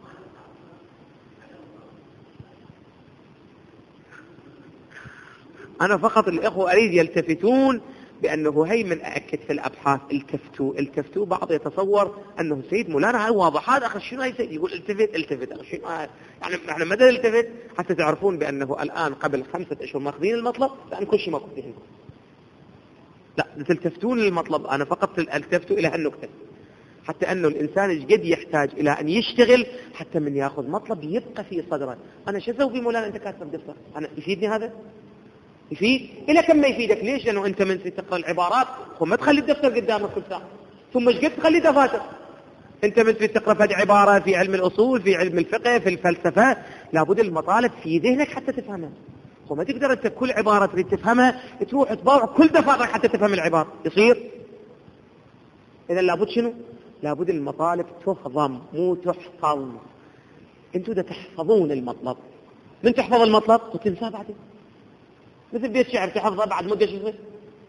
[SPEAKER 1] أنا فقط الإخوة أريد يلتفتون بأنه هي من أأكد في الأبحاث التفتوا التفتوا بعض يتصور أنه سيد مولانا هاي واضح هذا أخي شنو هاي سيد يقول التفت التفت أخي شنو يعني إحنا مدى التفت حتى تعرفون بأنه الآن قبل خمسة أشهر ماخذين المطلب لأن كل شيء ما قلت لهم لا تلتفتون للمطلب. أنا فقط التفتوا إلى هالنقطة حتى أنه الإنسان قد يحتاج إلى أن يشتغل حتى من يأخذ مطلب يبقى في صدره. أنا شو أسوي مولانا أنت كاتب دفتر أنا يفيدني هذا؟ يفيد؟ إلى كم ما يفيدك؟ ليش؟ لأنه أنت من تقرأ العبارات ثم تخلي الدفتر قدامك كل ساعة ثم ايش قد تخلي دفاتر. أنت من تقرأ فد عبارة في علم الأصول في علم الفقه في الفلسفة لابد المطالب في ذهنك حتى تفهمها وما تقدر أنت كل عبارة تريد تفهمها تروح تطبع كل دفاترك حتى تفهم العبارة يصير. إذا لابد شنو؟ لابد المطالب تفضم مو تحفظ. أنتوا دا تحفظون المطلب من تحفظ المطلب وتنساه بعدين مثل بيت شعر تحفظه بعد مدة شو يصير.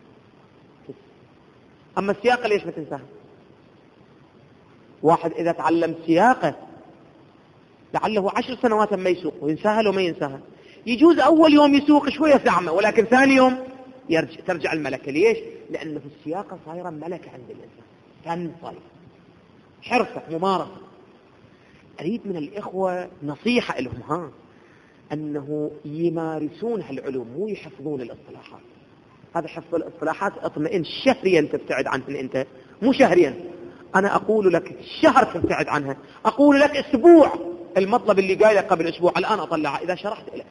[SPEAKER 1] أما السياقة ليش ما تنساها؟ واحد إذا تعلم سياقة لعله عشر سنوات ما يسوق وينساها لو ما ينساها. يجوز أول يوم يسوق شوية زعمة ولكن ثاني يوم يرجع ترجع الملكة. ليش؟ لأنه في السياقة صايرة ملكة عند الإنسان كان صاير حرفة ممارسة. أريد من الإخوة نصيحة لهم ها أنه يمارسون هالعلوم مو يحفظون الاصطلاحات. هذا حفظ الاصطلاحات اطمئن شهريا تبتعد عنها أنت مو شهريا. أنا أقول لك شهر تبتعد عنها أقول لك أسبوع المطلب اللي قايله قبل أسبوع الآن أطلعه إذا شرحت له.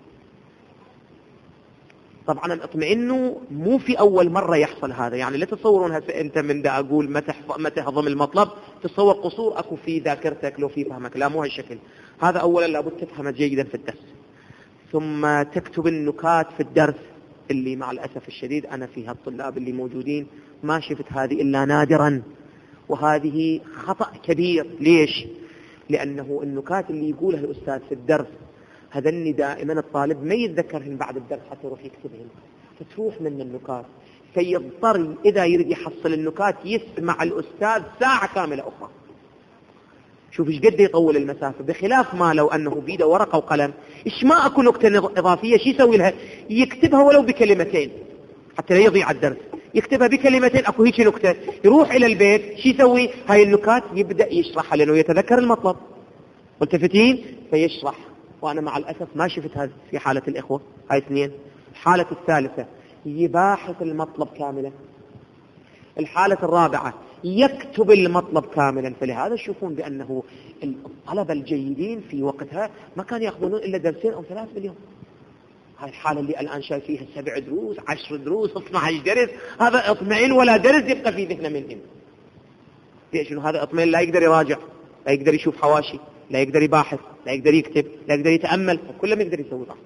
[SPEAKER 1] طبعا اطمئنوا مو في أول مرة يحصل هذا، يعني لا تتصورون هسه أنت من دا أقول متى متى هضم المطلب تتصور قصور أكو في ذاكرتك لو في فهمك، لا مو هالشكل هذا. أولا لابد تفهم جيدا في الدرس، ثم تكتب النكات في الدرس اللي مع الأسف الشديد أنا في هالطلاب اللي موجودين ما شفت هذه إلا نادرا، وهذه خطأ كبير. ليش؟ لأنه النكات اللي يقولها الأستاذ في الدرس هذني دائما الطالب ما يتذكرهن بعد الدرس حتى يروح يكتبهن، فتروح من النكات، فيضطر إذا يريد يحصل النكات يسمع الأستاذ ساعة كاملة أخرى. شوف ايش قد يطول المسافة، بخلاف ما لو أنه بيده ورقة وقلم إيش ما أكو نكتة إضافية شي يسوي لها، يكتبها ولو بكلمتين حتى لا يضيع الدرس، يكتبها بكلمتين أكو هيك نكتة، يروح إلى البيت شي يسوي هاي النكات يبدأ يشرحها لأنه يتذكر المطلب. ملتفتين؟ فيشرح. وأنا مع الأسف ما شفت هذا في حالة الإخوة، هاي اثنين. الحالة الثالثة يباحث المطلب كاملا. الحالة الرابعة يكتب المطلب كاملا. فلهذا تشوفون بأنه الطلبة الجيدين في وقتها ما كانوا يأخذون إلا درسين أو ثلاث باليوم. هاي الحالة اللي الآن شايف فيها سبع دروس عشر دروس اثنا عشر درس، هذا اطمئن ولا درس يبقى في ذهنه منهم. ليش؟ هذا اطمئن لا يقدر يراجع، لا يقدر يشوف حواشي، لا يقدر يباحث، لا يقدر يكتب، لا يقدر يتأمل، كله يقدر يسوي ضعف.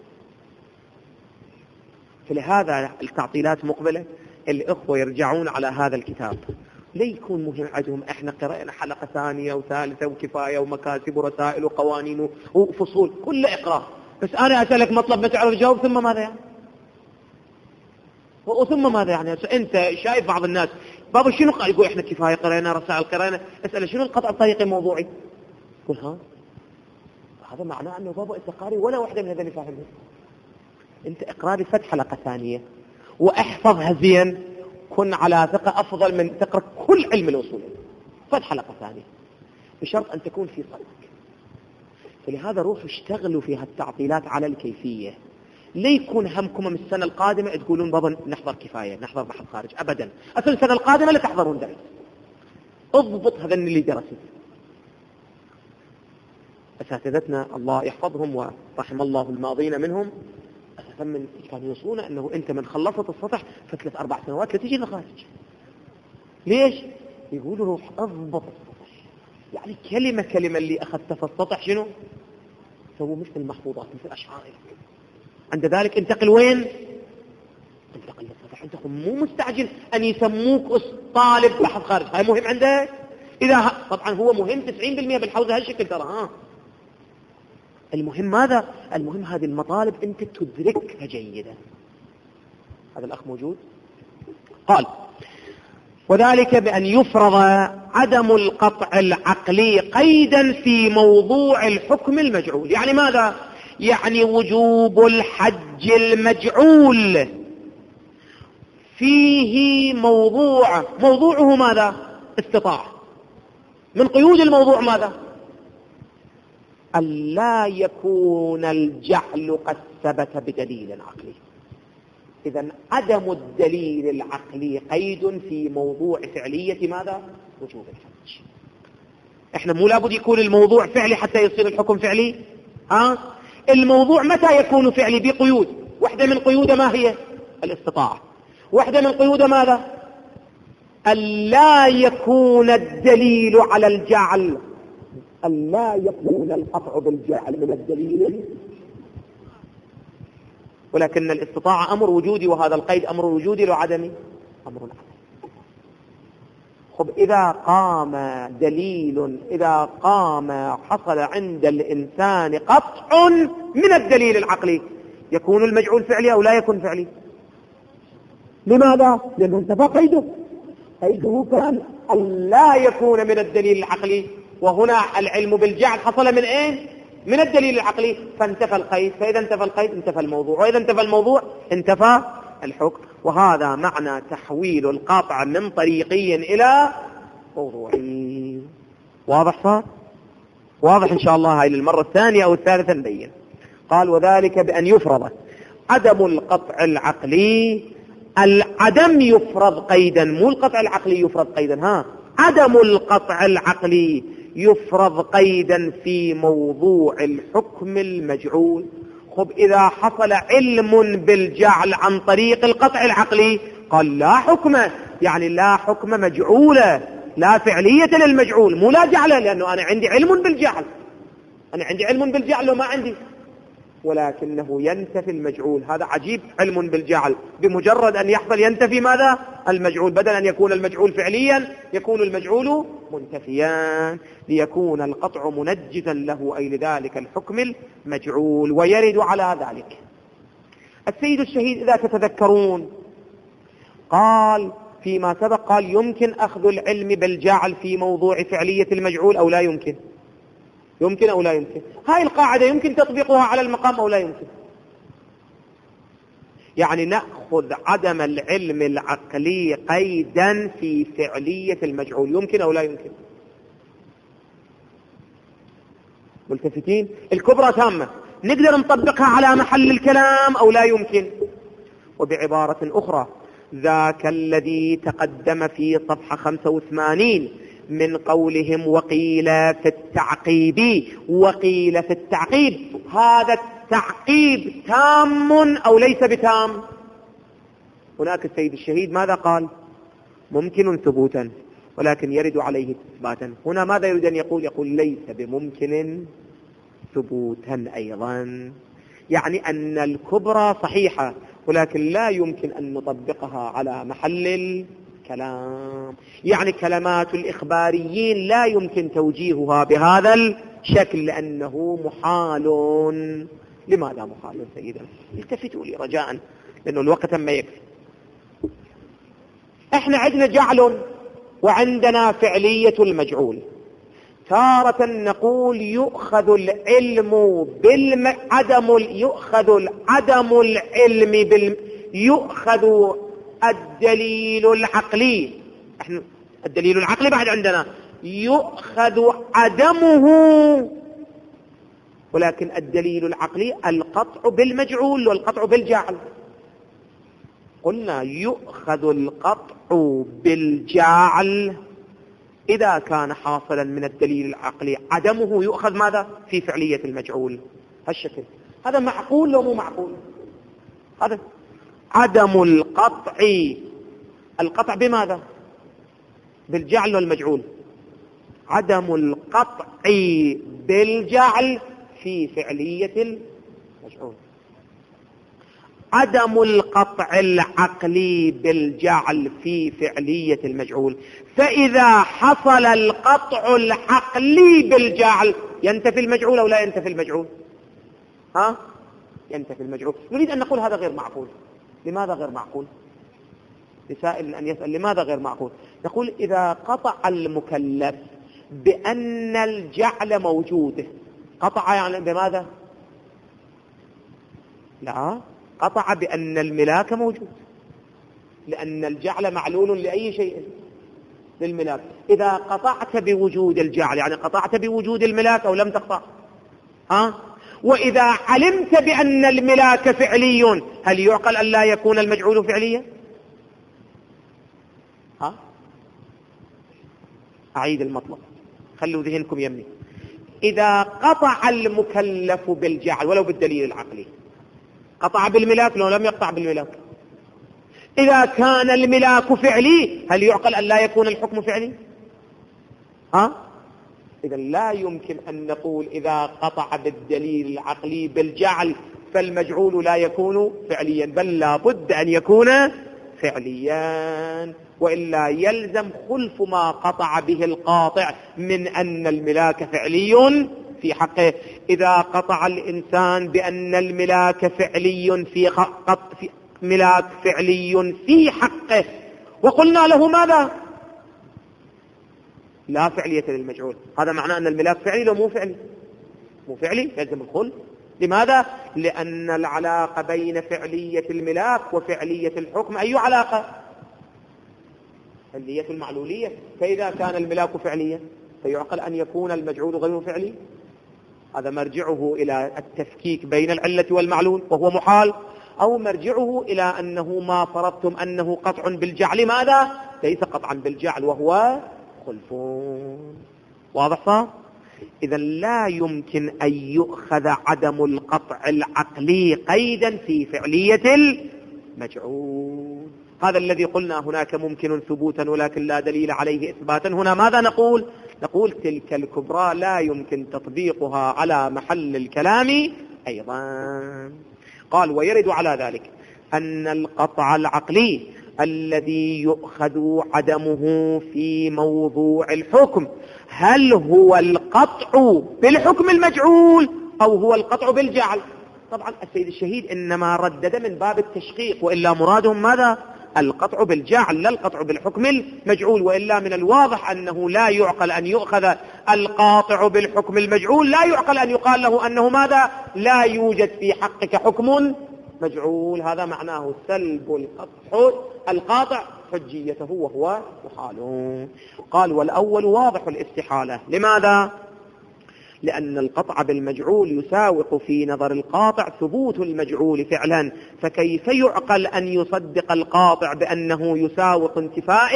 [SPEAKER 1] فلهذا التعطيلات مقبلة الإخوة يرجعون على هذا الكتاب، لا يكون مهم عندهم احنا قرأنا حلقة ثانية وثالثة وكفاية ومكاسب ورسائل وقوانين وفصول، كل إقراء. بس أنا أسألك مطلب ما تعرف تجاوب ثم ماذا يعني؟ وثم ماذا يعني؟ أنت شايف بعض الناس بابا شنو قال يقول احنا كفاية قرأنا رسائل قرأنا، أسأله شنو القطع الطريقي موضوعي؟ قل ها هذا معناه أنه بابا أنت قاري ولا واحدة من هذين فاهمها. أنت اقرأ لي فتح حلقة ثانية واحفظها زين، كن على ثقة أفضل من تقرأ كل علم الوصول. فتح حلقة ثانية بشرط أن تكون في صدق. فلهذا روحوا اشتغلوا في هالتعطيلات على الكيفية، لا يكون همكم من السنة القادمة تقولون بابا نحضر كفاية نحضر بحث خارج، أبدا. أصل السنة القادمة لا تحضرون درس، اضبط هذا اللي درست. أساتذتنا الله يحفظهم ورحم الله الماضين منهم أساسا من كانوا يوصونا أنه أنت من خلصت السطح في ثلاث أربع سنوات لا تجي لخارج. ليش؟ يقولوا روح اضبط السطح، يعني كلمة كلمة اللي أخذتها في السطح شنو؟ سووا مثل المحفوظات مثل أشعار. عند ذلك انتقل وين؟ انتقل للسطح. انت مو مستعجل أن يسموك طالب بحث خارج، هاي مهم عندك؟ إذا ه... طبعا هو مهم تسعين بالمئة بالحوزة هالشكل ترى. ها المهم ماذا؟ المهم هذه المطالب أنت تدركها جيدا. هذا الأخ موجود؟ قال وذلك بأن يفرض عدم القطع العقلي قيدا في موضوع الحكم المجعول. يعني ماذا؟ يعني وجوب الحج المجعول فيه موضوع، موضوعه ماذا؟ استطاع. من قيود الموضوع ماذا؟ ألا يكون الجعل قد ثبت بدليل عقلي. إذن عدم الدليل العقلي قيد في موضوع فعلية ماذا؟ وجوب الحج. احنا مو لابد يكون الموضوع فعلي حتى يصير الحكم فعلي. ها؟ الموضوع متى يكون فعلي؟ بقيود. واحدة من قيوده ما هي؟ الاستطاعة. واحدة من قيوده ماذا؟ ألا يكون الدليل على الجعل، ألا يكون القطع بالجعل من الدليل. ولكن الاستطاعة أمر وجودي وهذا القيد أمر وجودي لو عدمي أمر عدمي. خب إذا قام دليل، إذا قام حصل عند الإنسان قطع من الدليل العقلي يكون المجعول فعلي أو لا يكون فعلي؟ لماذا؟ لأنه انتفى قيده. قيده كان ألا يكون من الدليل العقلي، وهنا العلم بالجعل حصل من ايه؟ من الدليل العقلي، فانتفى القيد. فإذا انتفى القيد انتفى الموضوع، وإذا انتفى الموضوع انتفى الحكم. وهذا معنى تحويل القاطع من طريقي إلى موضوعي. واضح صار؟ واضح إن شاء الله. هاي للمرة الثانية أو الثالثة نبين. قال وذلك بأن يفرض عدم القطع العقلي. العدم يفرض قيدا، مو القطع العقلي يفرض قيدا. ها عدم القطع العقلي يفرض قيدا في موضوع الحكم المجعول. خب إذا حصل علم بالجعل عن طريق القطع العقلي قال لا حكم، يعني لا حكم مجعولة، لا فعلية للمجعول، مو لا جعل، لأنه أنا عندي علم بالجعل، أنا عندي علم بالجعل وما عندي، ولكنه ينتفي المجعول. هذا عجيب، علم بالجعل بمجرد أن يحصل ينتفي ماذا؟ المجعول، بدل أن يكون المجعول فعليا يكون المجعول منتفيا ليكون القطع منجزا له، أي لذلك الحكم المجعول. ويرد على ذلك السيد الشهيد إذا تتذكرون قال فيما سبق، قال يمكن أخذ العلم بالجعل في موضوع فعلية المجعول أو لا يمكن؟ يمكن أو لا يمكن؟ هاي القاعدة يمكن تطبيقها على المقام أو لا يمكن؟ يعني نأخذ عدم العلم العقلي قيدا في فعلية المجعول، يمكن أو لا يمكن؟ ملتفتين؟ الكبرى تامة، نقدر نطبقها على محل الكلام أو لا يمكن؟ وبعبارة أخرى، ذاك الذي تقدم في صفحة خمسة وثمانين من قولهم وقيل في التعقيب، وقيل في التعقيب، هذا التعقيب تام أو ليس بتام؟ هناك السيد الشهيد ماذا قال؟ ممكن ثبوتا ولكن يرد عليه إثباتا. هنا ماذا يريد أن يقول؟ يقول ليس بممكن ثبوتا أيضا، يعني أن الكبرى صحيحة ولكن لا يمكن أن نطبقها على محل الكلام، يعني كلمات الإخباريين لا يمكن توجيهها بهذا الشكل لأنه محال. لماذا محال سيدنا؟ التفتوا لي رجاء لأنه الوقت ما يكفي. احنا عندنا جعل وعندنا فعلية المجعول. تارة نقول يؤخذ العلم بالم... عدم ال... يؤخذ عدم العلم بال... يؤخذ الدليل العقلي، احنا الدليل العقلي بعد عندنا يؤخذ عدمه، ولكن الدليل العقلي القطع بالمجعول والقطع بالجعل. قلنا يؤخذ القطع بالجعل إذا كان حاصلا من الدليل العقلي، عدمه يؤخذ ماذا؟ في فعلية المجعول. هالشكل هذا معقول لو مو معقول؟ هذا عدم القطع، القطع بماذا؟ بالجعل والمجعول. عدم القطع بالجعل في فعلية المجعول، عدم القطع العقلي بالجعل في فعلية المجعول. فإذا حصل القطع العقلي بالجعل ينتفي المجعول أو لا ينتفي المجعول؟ ها؟ ينتفي المجعول. نريد أن نقول هذا غير معقول. لماذا غير معقول؟ لسائل أن يسأل لماذا غير معقول؟ نقول إذا قطع المكلف بأن الجعل موجود، قطع يعني بماذا؟ لا، قطع بأن الملاك موجود، لأن الجعل معلول لأي شيء، للملاك. إذا قطعت بوجود الجعل يعني قطعت بوجود الملاك أو لم تقطع؟ ها؟ وإذا علمت بأن الملاك فعلي هل يعقل أن لا يكون المجعول فعليا؟ ها؟ أعيد المطلب، خلوا ذهنكم يمني. إذا قطع المكلف بالجعل ولو بالدليل العقلي، قطع بالملاك لو لم يقطع بالملاك، إذا كان الملاك فعلي هل يعقل أن لا يكون الحكم فعلي؟ ها؟ إذا لا يمكن أن نقول إذا قطع بالدليل العقلي بالجعل فالمجعول لا يكون فعليا، بل لا بد أن يكون فعليا، وإلا يلزم خلف ما قطع به القاطع من أن الملاك فعلي في حقه. إذا قطع الإنسان بأن الملاك فعلي في قط في ملاك فعلي في حقه وقلنا له ماذا؟ لا فعلية للمجعول، هذا معناه أن الملاك فعلي لو مو فعلي؟ مو فعلي، يلزم الخلف. لماذا؟ لأن العلاقة بين فعلية الملاك وفعلية الحكم أي علاقة؟ فعلية المعلولية. فإذا كان الملاك فعليا فيعقل أن يكون المجعول غير فعلي؟ هذا مرجعه إلى التفكيك بين العلة والمعلول وهو محال، أو مرجعه إلى أنه ما فرضتم أنه قطع بالجعل ماذا؟ ليس قطعا بالجعل وهو خلفون. واضح صار؟ إذا لا يمكن أن يؤخذ عدم القطع العقلي قيدا في فعلية المجعول. هذا الذي قلنا هناك ممكن ثبوتا ولكن لا دليل عليه إثباتا. هنا ماذا نقول؟ نقول تلك الكبرى لا يمكن تطبيقها على محل الكلام أيضا. قال ويرد على ذلك أن القطع العقلي الذي يؤخذ عدمه في موضوع الحكم هل هو القطع بالحكم المجعول أو هو القطع بالجعل؟ طبعا السيد الشهيد إنما ردد من باب التشقيق، وإلا مرادهم ماذا؟ القطع بالجعل لا القطع بالحكم المجعول. وإلا من الواضح أنه لا يعقل أن يؤخذ القاطع بالحكم المجعول، لا يعقل أن يقال له أنه ماذا؟ لا يوجد في حقك حكم مجعول. هذا معناه سلب القطع القاطع حجيته وهو محال. قال والأول واضح الاستحالة. لماذا؟ لأن القطع بالمجعول يساوق في نظر القاطع ثبوت المجعول فعلا، فكيف يعقل أن يصدق القاطع بأنه يساوق انتفاء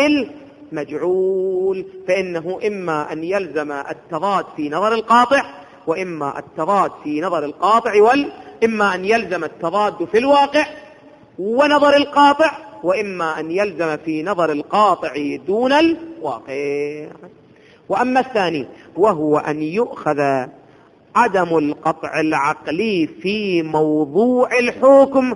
[SPEAKER 1] المجعول؟ فإنه إما أن يلزم التضاد في نظر القاطع، وإما التضاد في نظر القاطع وال إما أن يلزم التضاد في الواقع ونظر القاطع، وإما أن يلزم في نظر القاطع دون الواقع. وأما الثاني وهو أن يؤخذ عدم القطع العقلي في موضوع الحكم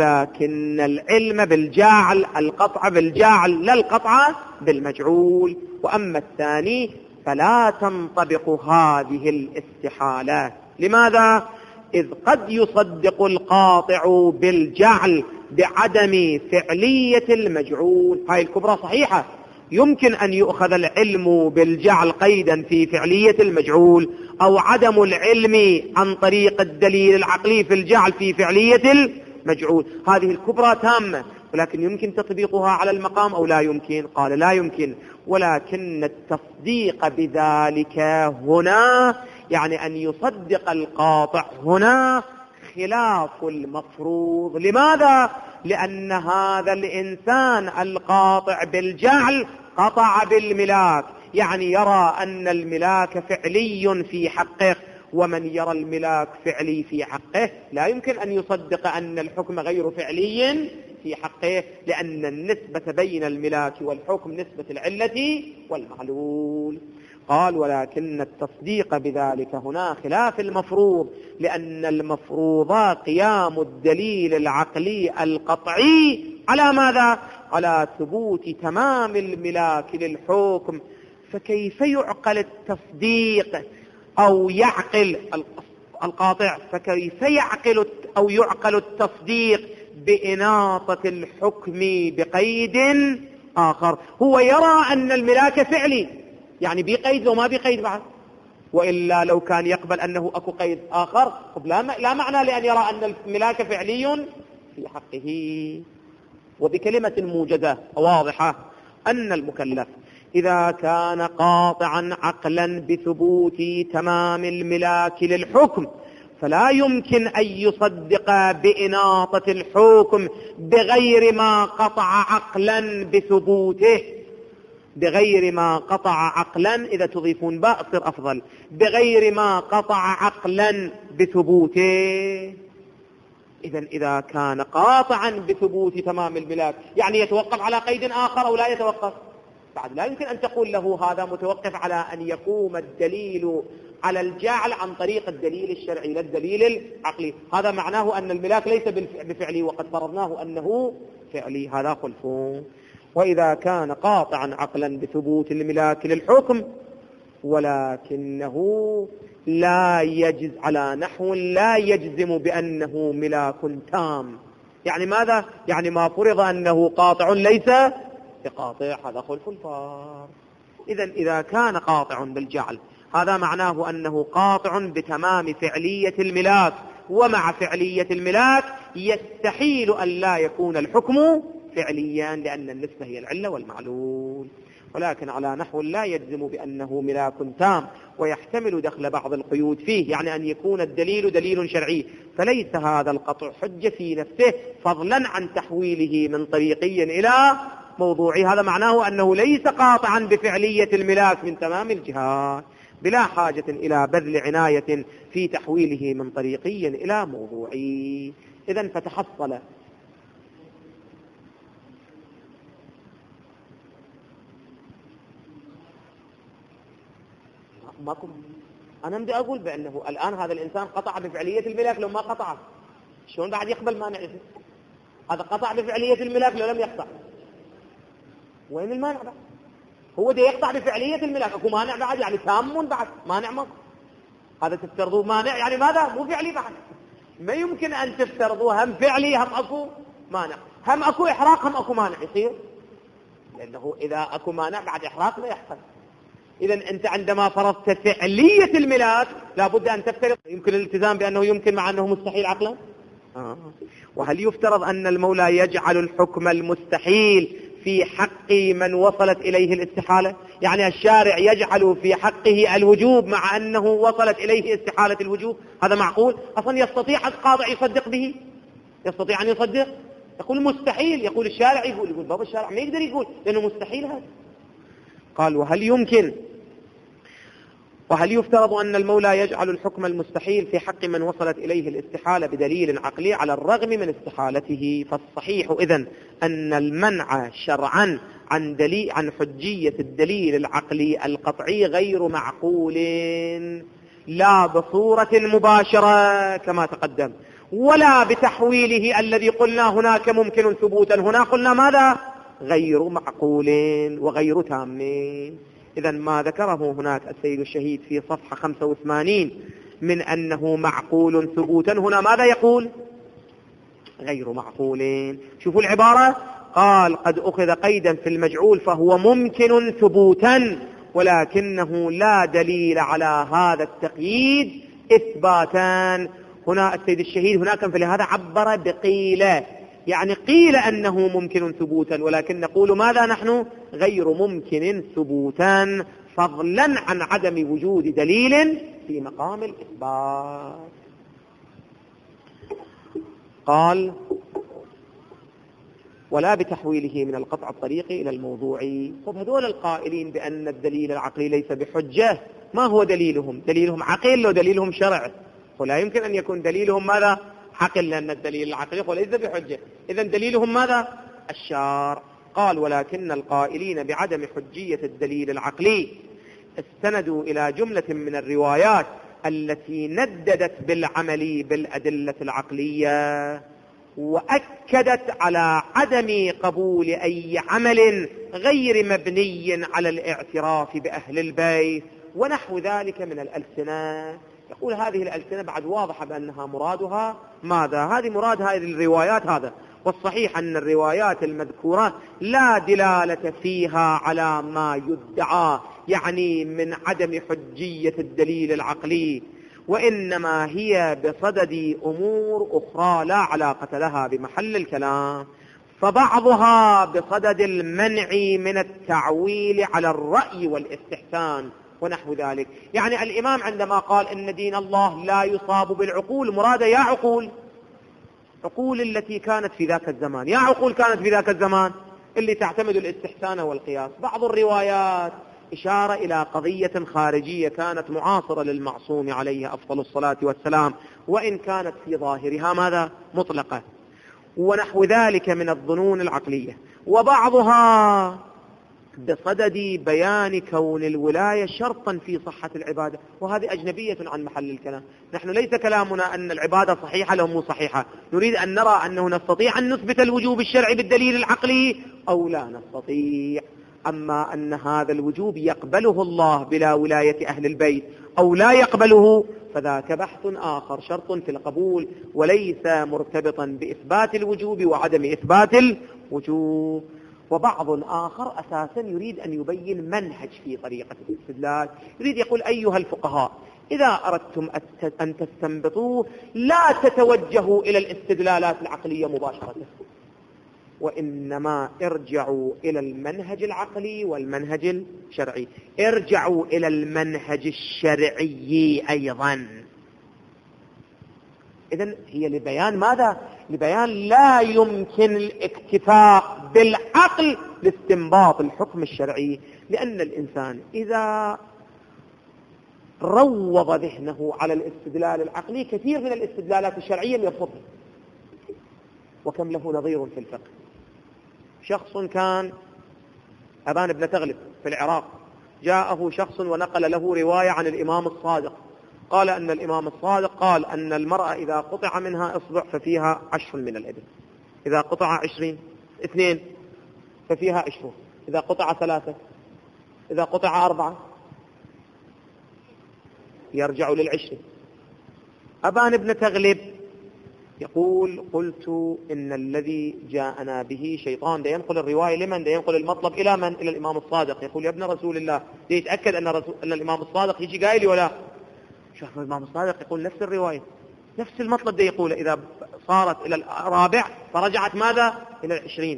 [SPEAKER 1] ولكن العلم بالجعل، القطع بالجعل لا القطع بالمجعول. وأما الثاني فلا تنطبق هذه الاستحالة. لماذا؟ إذ قد يصدق القاطع بالجعل بعدم فعلية المجعول. هاي الكبرى صحيحة، يمكن أن يؤخذ العلم بالجعل قيدا في فعلية المجعول، أو عدم العلم عن طريق الدليل العقلي في الجعل في فعلية المجعول. هذه الكبرى تامة، ولكن يمكن تطبيقها على المقام أو لا يمكن؟ قال لا يمكن، ولكن التصديق بذلك هنا يعني أن يصدق القاطع هنا خلاف المفروض. لماذا؟ لأن هذا الإنسان القاطع بالجعل قطع بالملاك، يعني يرى أن الملاك فعلي في حقه، ومن يرى الملاك فعلي في حقه لا يمكن أن يصدق أن الحكم غير فعلي في حقه، لأن النسبة بين الملاك والحكم نسبة العلة والمعلول. قال ولكن التصديق بذلك هنا خلاف المفروض، لأن المفروض قيام الدليل العقلي القطعي على ماذا؟ على ثبوت تمام الملاك للحكم. فكيف يعقل التصديق أو يعقل القاطع فكيف يعقل أو يعقل التصديق بإناطة الحكم بقيد آخر؟ هو يرى أن الملاك فعلي، يعني بقيد وما بقيد بعد، وإلا لو كان يقبل أنه أكو قيد آخر لا معنى لأن يرى أن الملاك فعلي في حقه. وبكلمة موجزة واضحة أن المكلف إذا كان قاطعا عقلا بثبوت تمام الملاك للحكم فلا يمكن أن يصدق بإناطة الحكم بغير ما قطع عقلا بثبوته، بغير ما قطع عقلا، إذا تضيفون باء تصير أفضل، بغير ما قطع عقلا بثبوته. إذن إذا كان قاطعا بثبوت تمام الملاك يعني يتوقف على قيد آخر أو لا يتوقف؟ بعد لا يمكن أن تقول له هذا متوقف على أن يقوم الدليل على الجعل عن طريق الدليل الشرعي لا الدليل العقلي. هذا معناه أن الملاك ليس بفعلي وقد فرضناه أنه فعلي، هذا خلفه. وإذا كان قاطعا عقلا بثبوت الملاك للحكم ولكنه لا يجز على نحو لا يجزم بأنه ملاك تام، يعني ماذا؟ يعني ما فرض أنه قاطع ليس بقاطع، هذا خلف الفار. إذن إذا كان قاطع بالجعل هذا معناه أنه قاطع بتمام فعلية الملاك، ومع فعلية الملاك يستحيل أن لا يكون الحكم فعليا لأن النسبة هي العلة والمعلول. ولكن على نحو لا يجزم بأنه ملاك تام، ويحتمل دخل بعض القيود فيه، يعني أن يكون الدليل دليل شرعي، فليس هذا القطع حجة في نفسه فضلا عن تحويله من طريقي إلى موضوعي. هذا معناه أنه ليس قاطعا بفعلية الملاك من تمام الجهات. بلا حاجة إلى بذل عناية في تحويله من طريقي إلى موضوعي. إذن فتحصل ماكو. أنا بدي أقول بأنه الآن هذا الإنسان قطع بفعلية الملاك لو ما قطع، شلون بعد يقبل مانع؟ هذا قطع بفعلية الملاك لو لم يقطع، وين المانع بعد؟ هو ده يقطع بفعلية الملاك، أكو مانع بعد؟ يعني تام بعد مانع ما هذا تفترضوه مانع، يعني ماذا؟ مو فعلي بعد. ما يمكن أن تفترضوه هم فعلي هم أكو مانع، هم أكو إحراق هم أكو مانع يصير، لأنه إذا أكو مانع بعد إحراق لا يحصل. إذن أنت عندما فرضت فعلية الملاك لابد أن تفترض يمكن الالتزام بأنه يمكن مع أنه مستحيل عقلا. آه. وهل يفترض أن المولى يجعل الحكم المستحيل في حق من وصلت إليه الاستحالة؟ يعني الشارع يجعل في حقه الوجوب مع أنه وصلت إليه استحالة الوجوب، هذا معقول؟ أصلا يستطيع القاضي يصدق به؟ يستطيع أن يصدق؟ يقول مستحيل، يقول الشارع يقول يقول بابا الشارع ما يقدر يقول لأنه مستحيل هذا. قال وهل يمكن وهل يفترض أن المولى يجعل الحكم المستحيل في حق من وصلت إليه الاستحالة بدليل عقلي على الرغم من استحالته؟ فالصحيح إذن أن المنع شرعا عن دليل عن حجية الدليل العقلي القطعي غير معقول، لا بصورة مباشرة كما تقدم، ولا بتحويله الذي قلنا هناك ممكن ثبوتا، هنا قلنا ماذا؟ غير معقول وغير تام. إذن ما ذكره هناك السيد الشهيد في صفحة خمسة وثمانين من أنه معقول ثبوتا، هنا ماذا يقول؟ غير معقول. شوفوا العبارة، قال قد أخذ قيدا في المجعول فهو ممكن ثبوتا ولكنه لا دليل على هذا التقييد إثباتا. هنا السيد الشهيد هناك فلهذا عبر بقيلة، يعني قيل أنه ممكن ثبوتا ولكن نقول ماذا نحن؟ غير ممكن ثبوتا، فضلا عن عدم وجود دليل في مقام الإثبات. قال ولا بتحويله من القطع الطريقي إلى الموضوعي. طب هذول القائلين بأن الدليل العقلي ليس بحجة، ما هو دليلهم؟ دليلهم عقل لو دليلهم شرع، ولا يمكن أن يكون دليلهم ماذا؟ عقل، لأن الدليل العقلي وليس بحجة. إذن دليلهم ماذا؟ الشرع. قال ولكن القائلين بعدم حجية الدليل العقلي استندوا إلى جملة من الروايات التي نددت بالعمل بالأدلة العقلية وأكدت على عدم قبول أي عمل غير مبني على الاعتراف بأهل البيت ونحو ذلك من الألسنة. يقول هذه الألسنة بعد واضحة بأنها مرادها ماذا؟ هذه مراد هذه الروايات هذا، والصحيح أن الروايات المذكورة لا دلالة فيها على ما يدعى يعني من عدم حجية الدليل العقلي، وإنما هي بصدد أمور أخرى لا علاقة لها بمحل الكلام، فبعضها بصدد المنع من التعويل على الرأي والاستحسان ونحو ذلك. يعني الإمام عندما قال إن دين الله لا يصاب بالعقول، مراد يا عقول عقول التي كانت في ذاك الزمان، يا عقول كانت في ذاك الزمان اللي تعتمد الاستحسان والقياس. بعض الروايات إشارة إلى قضية خارجية كانت معاصرة للمعصوم عليه أفضل الصلاة والسلام، وإن كانت في ظاهرها ماذا؟ مطلقة ونحو ذلك من الظنون العقلية، وبعضها بصدد بيان كون الولاية شرطا في صحة العبادة، وهذه أجنبية عن محل الكلام. نحن ليس كلامنا أن العبادة صحيحة لو مو صحيحة، نريد أن نرى أنه نستطيع أن نثبت الوجوب الشرعي بالدليل العقلي أو لا نستطيع. أما أن هذا الوجوب يقبله الله بلا ولاية أهل البيت أو لا يقبله فذاك بحث آخر، شرط في القبول وليس مرتبطا بإثبات الوجوب وعدم إثبات الوجوب. وبعض آخر أساسا يريد أن يبين منهج في طريقة الاستدلال، يريد يقول أيها الفقهاء إذا أردتم أن تستنبطوه لا تتوجهوا إلى الاستدلالات العقلية مباشرة، وإنما ارجعوا إلى المنهج العقلي والمنهج الشرعي، ارجعوا إلى المنهج الشرعي أيضا. إذن هي لبيان ماذا؟ لبيان لا يمكن الاكتفاء بالعقل لاستنباط الحكم الشرعي، لأن الإنسان إذا روض ذهنه على الاستدلال العقلي، كثير من الاستدلالات الشرعية يرفضها. وكم له نظير في الفقه. شخص كان أبان بن تغلب في العراق، جاءه شخص ونقل له رواية عن الإمام الصادق، قال أن الإمام الصادق قال أن المرأة إذا قطع منها إصبع ففيها عشر من الإبل، إذا قطع عشرين اثنين ففيها عشرون، إذا قطع ثلاثة، إذا قطع أربعة يرجع للعشرين. أبان بن تغلب يقول قلت إن الذي جاءنا به شيطان. ده ينقل الرواية لمن؟ ده ينقل المطلب إلى من؟ إلى الإمام الصادق. يقول يا ابن رسول الله، ده يتأكد أن, رسول أن الإمام الصادق يجي قايل ولا شوف الإمام الصادق يقول نفس الرواية نفس المطلب. ده يقول إذا صارت إلى الرابع فرجعت ماذا؟ إلى العشرين.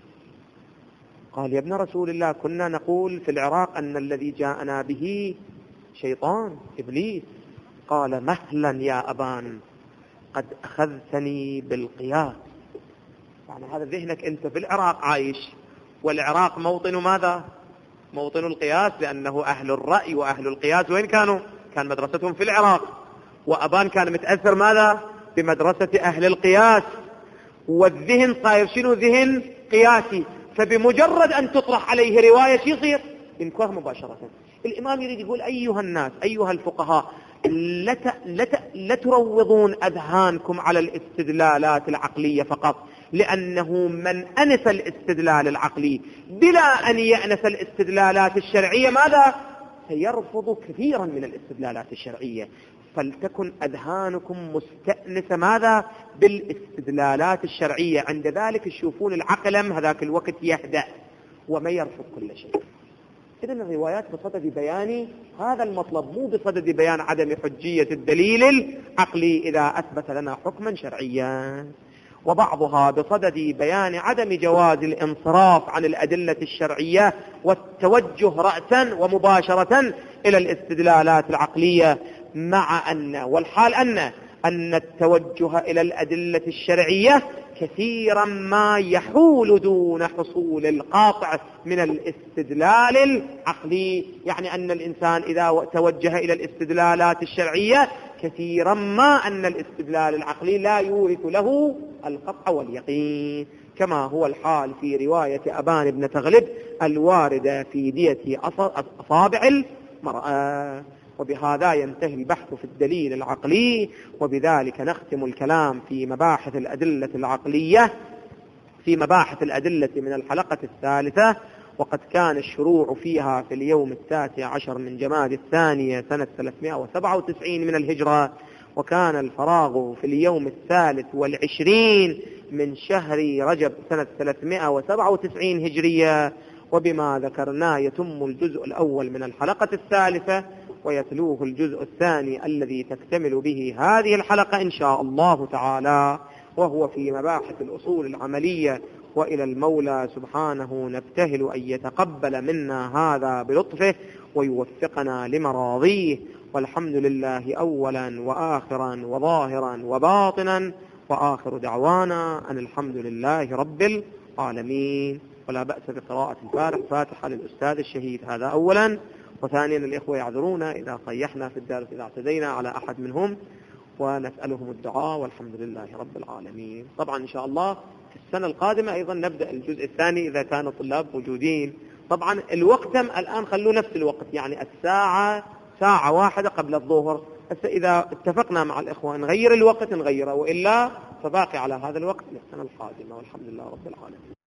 [SPEAKER 1] قال يا ابن رسول الله كنا نقول في العراق أن الذي جاءنا به شيطان إبليس. قال مهلا يا أبان قد أخذتني بالقياس. يعني هذا ذهنك أنت في العراق عايش، والعراق موطن ماذا؟ موطن القياس، لأنه أهل الرأي وأهل القياس وين كانوا؟ كان مدرستهم في العراق، وأبان كان متأثر ماذا؟ بمدرسة أهل القياس، والذهن صاير شنو؟ ذهن قياسي. فبمجرد أن تطرح عليه رواية شو يصير؟ ينكره مباشرة. الإمام يريد يقول أيها الناس أيها الفقهاء لا لت... لتروضون أذهانكم على الاستدلالات العقلية فقط، لأنه من أنس الاستدلال العقلي بلا أن يأنس الاستدلالات الشرعية ماذا؟ سيرفض كثيرا من الاستدلالات الشرعية. فلتكن أذهانكم مستأنسة ماذا؟ بالاستدلالات الشرعية. عند ذلك تشوفون العقل هذاك الوقت يهدأ وما يرفض كل شيء. إذن الروايات بصدد بيان هذا المطلب، مو بصدد بيان عدم حجية الدليل العقلي إذا أثبت لنا حكما شرعيا، وبعضها بصدد بيان عدم جواز الانصراف عن الأدلة الشرعية والتوجه رأسا ومباشرة إلى الاستدلالات العقلية، مع أن والحال أن أن التوجه إلى الأدلة الشرعية كثيرا ما يحول دون حصول القاطع من الاستدلال العقلي. يعني أن الإنسان إذا توجه إلى الاستدلالات الشرعية كثيرا ما أن الاستدلال العقلي لا يورث له القطع واليقين، كما هو الحال في رواية أبان بن تغلب الواردة في دية أصابع المرأة. وبهذا ينتهي البحث في الدليل العقلي، وبذلك نختم الكلام في مباحث الأدلة العقلية في مباحث الأدلة من الحلقة الثالثة. وقد كان الشروع فيها في اليوم التاسع عشر من جماد الثانية سنة ثلاثمائة وسبعة وتسعين من الهجرة، وكان الفراغ في اليوم الثالث والعشرين من شهر رجب سنة ثلاثمائة وسبعة وتسعين هجرية. وبما ذكرناه يتم الجزء الأول من الحلقة الثالثة، ويتلوه الجزء الثاني الذي تكتمل به هذه الحلقة إن شاء الله تعالى، وهو في مباحث الأصول العملية. وإلى المولى سبحانه نبتهل أن يتقبل منا هذا بلطفه ويوفقنا لمراضيه، والحمد لله أولا وآخرا وظاهرا وباطنا، وآخر دعوانا أن الحمد لله رب العالمين. ولا بأس بقراءة الفاتحة للأستاذ الشهيد، هذا أولا. وثانيا الإخوة يعذرونا إذا صيحنا في الدرس، إذا اعتدينا على أحد منهم، ونسألهم الدعاء، والحمد لله رب العالمين. طبعا إن شاء الله في السنة القادمة أيضا نبدأ الجزء الثاني إذا كان الطلاب موجودين. طبعا الوقت الآن خلوا نفس الوقت، يعني الساعة ساعة واحدة قبل الظهر. إذا اتفقنا مع الإخوة نغير الوقت نغيره، وإلا فباقي على هذا الوقت للسنة القادمة، والحمد لله رب العالمين.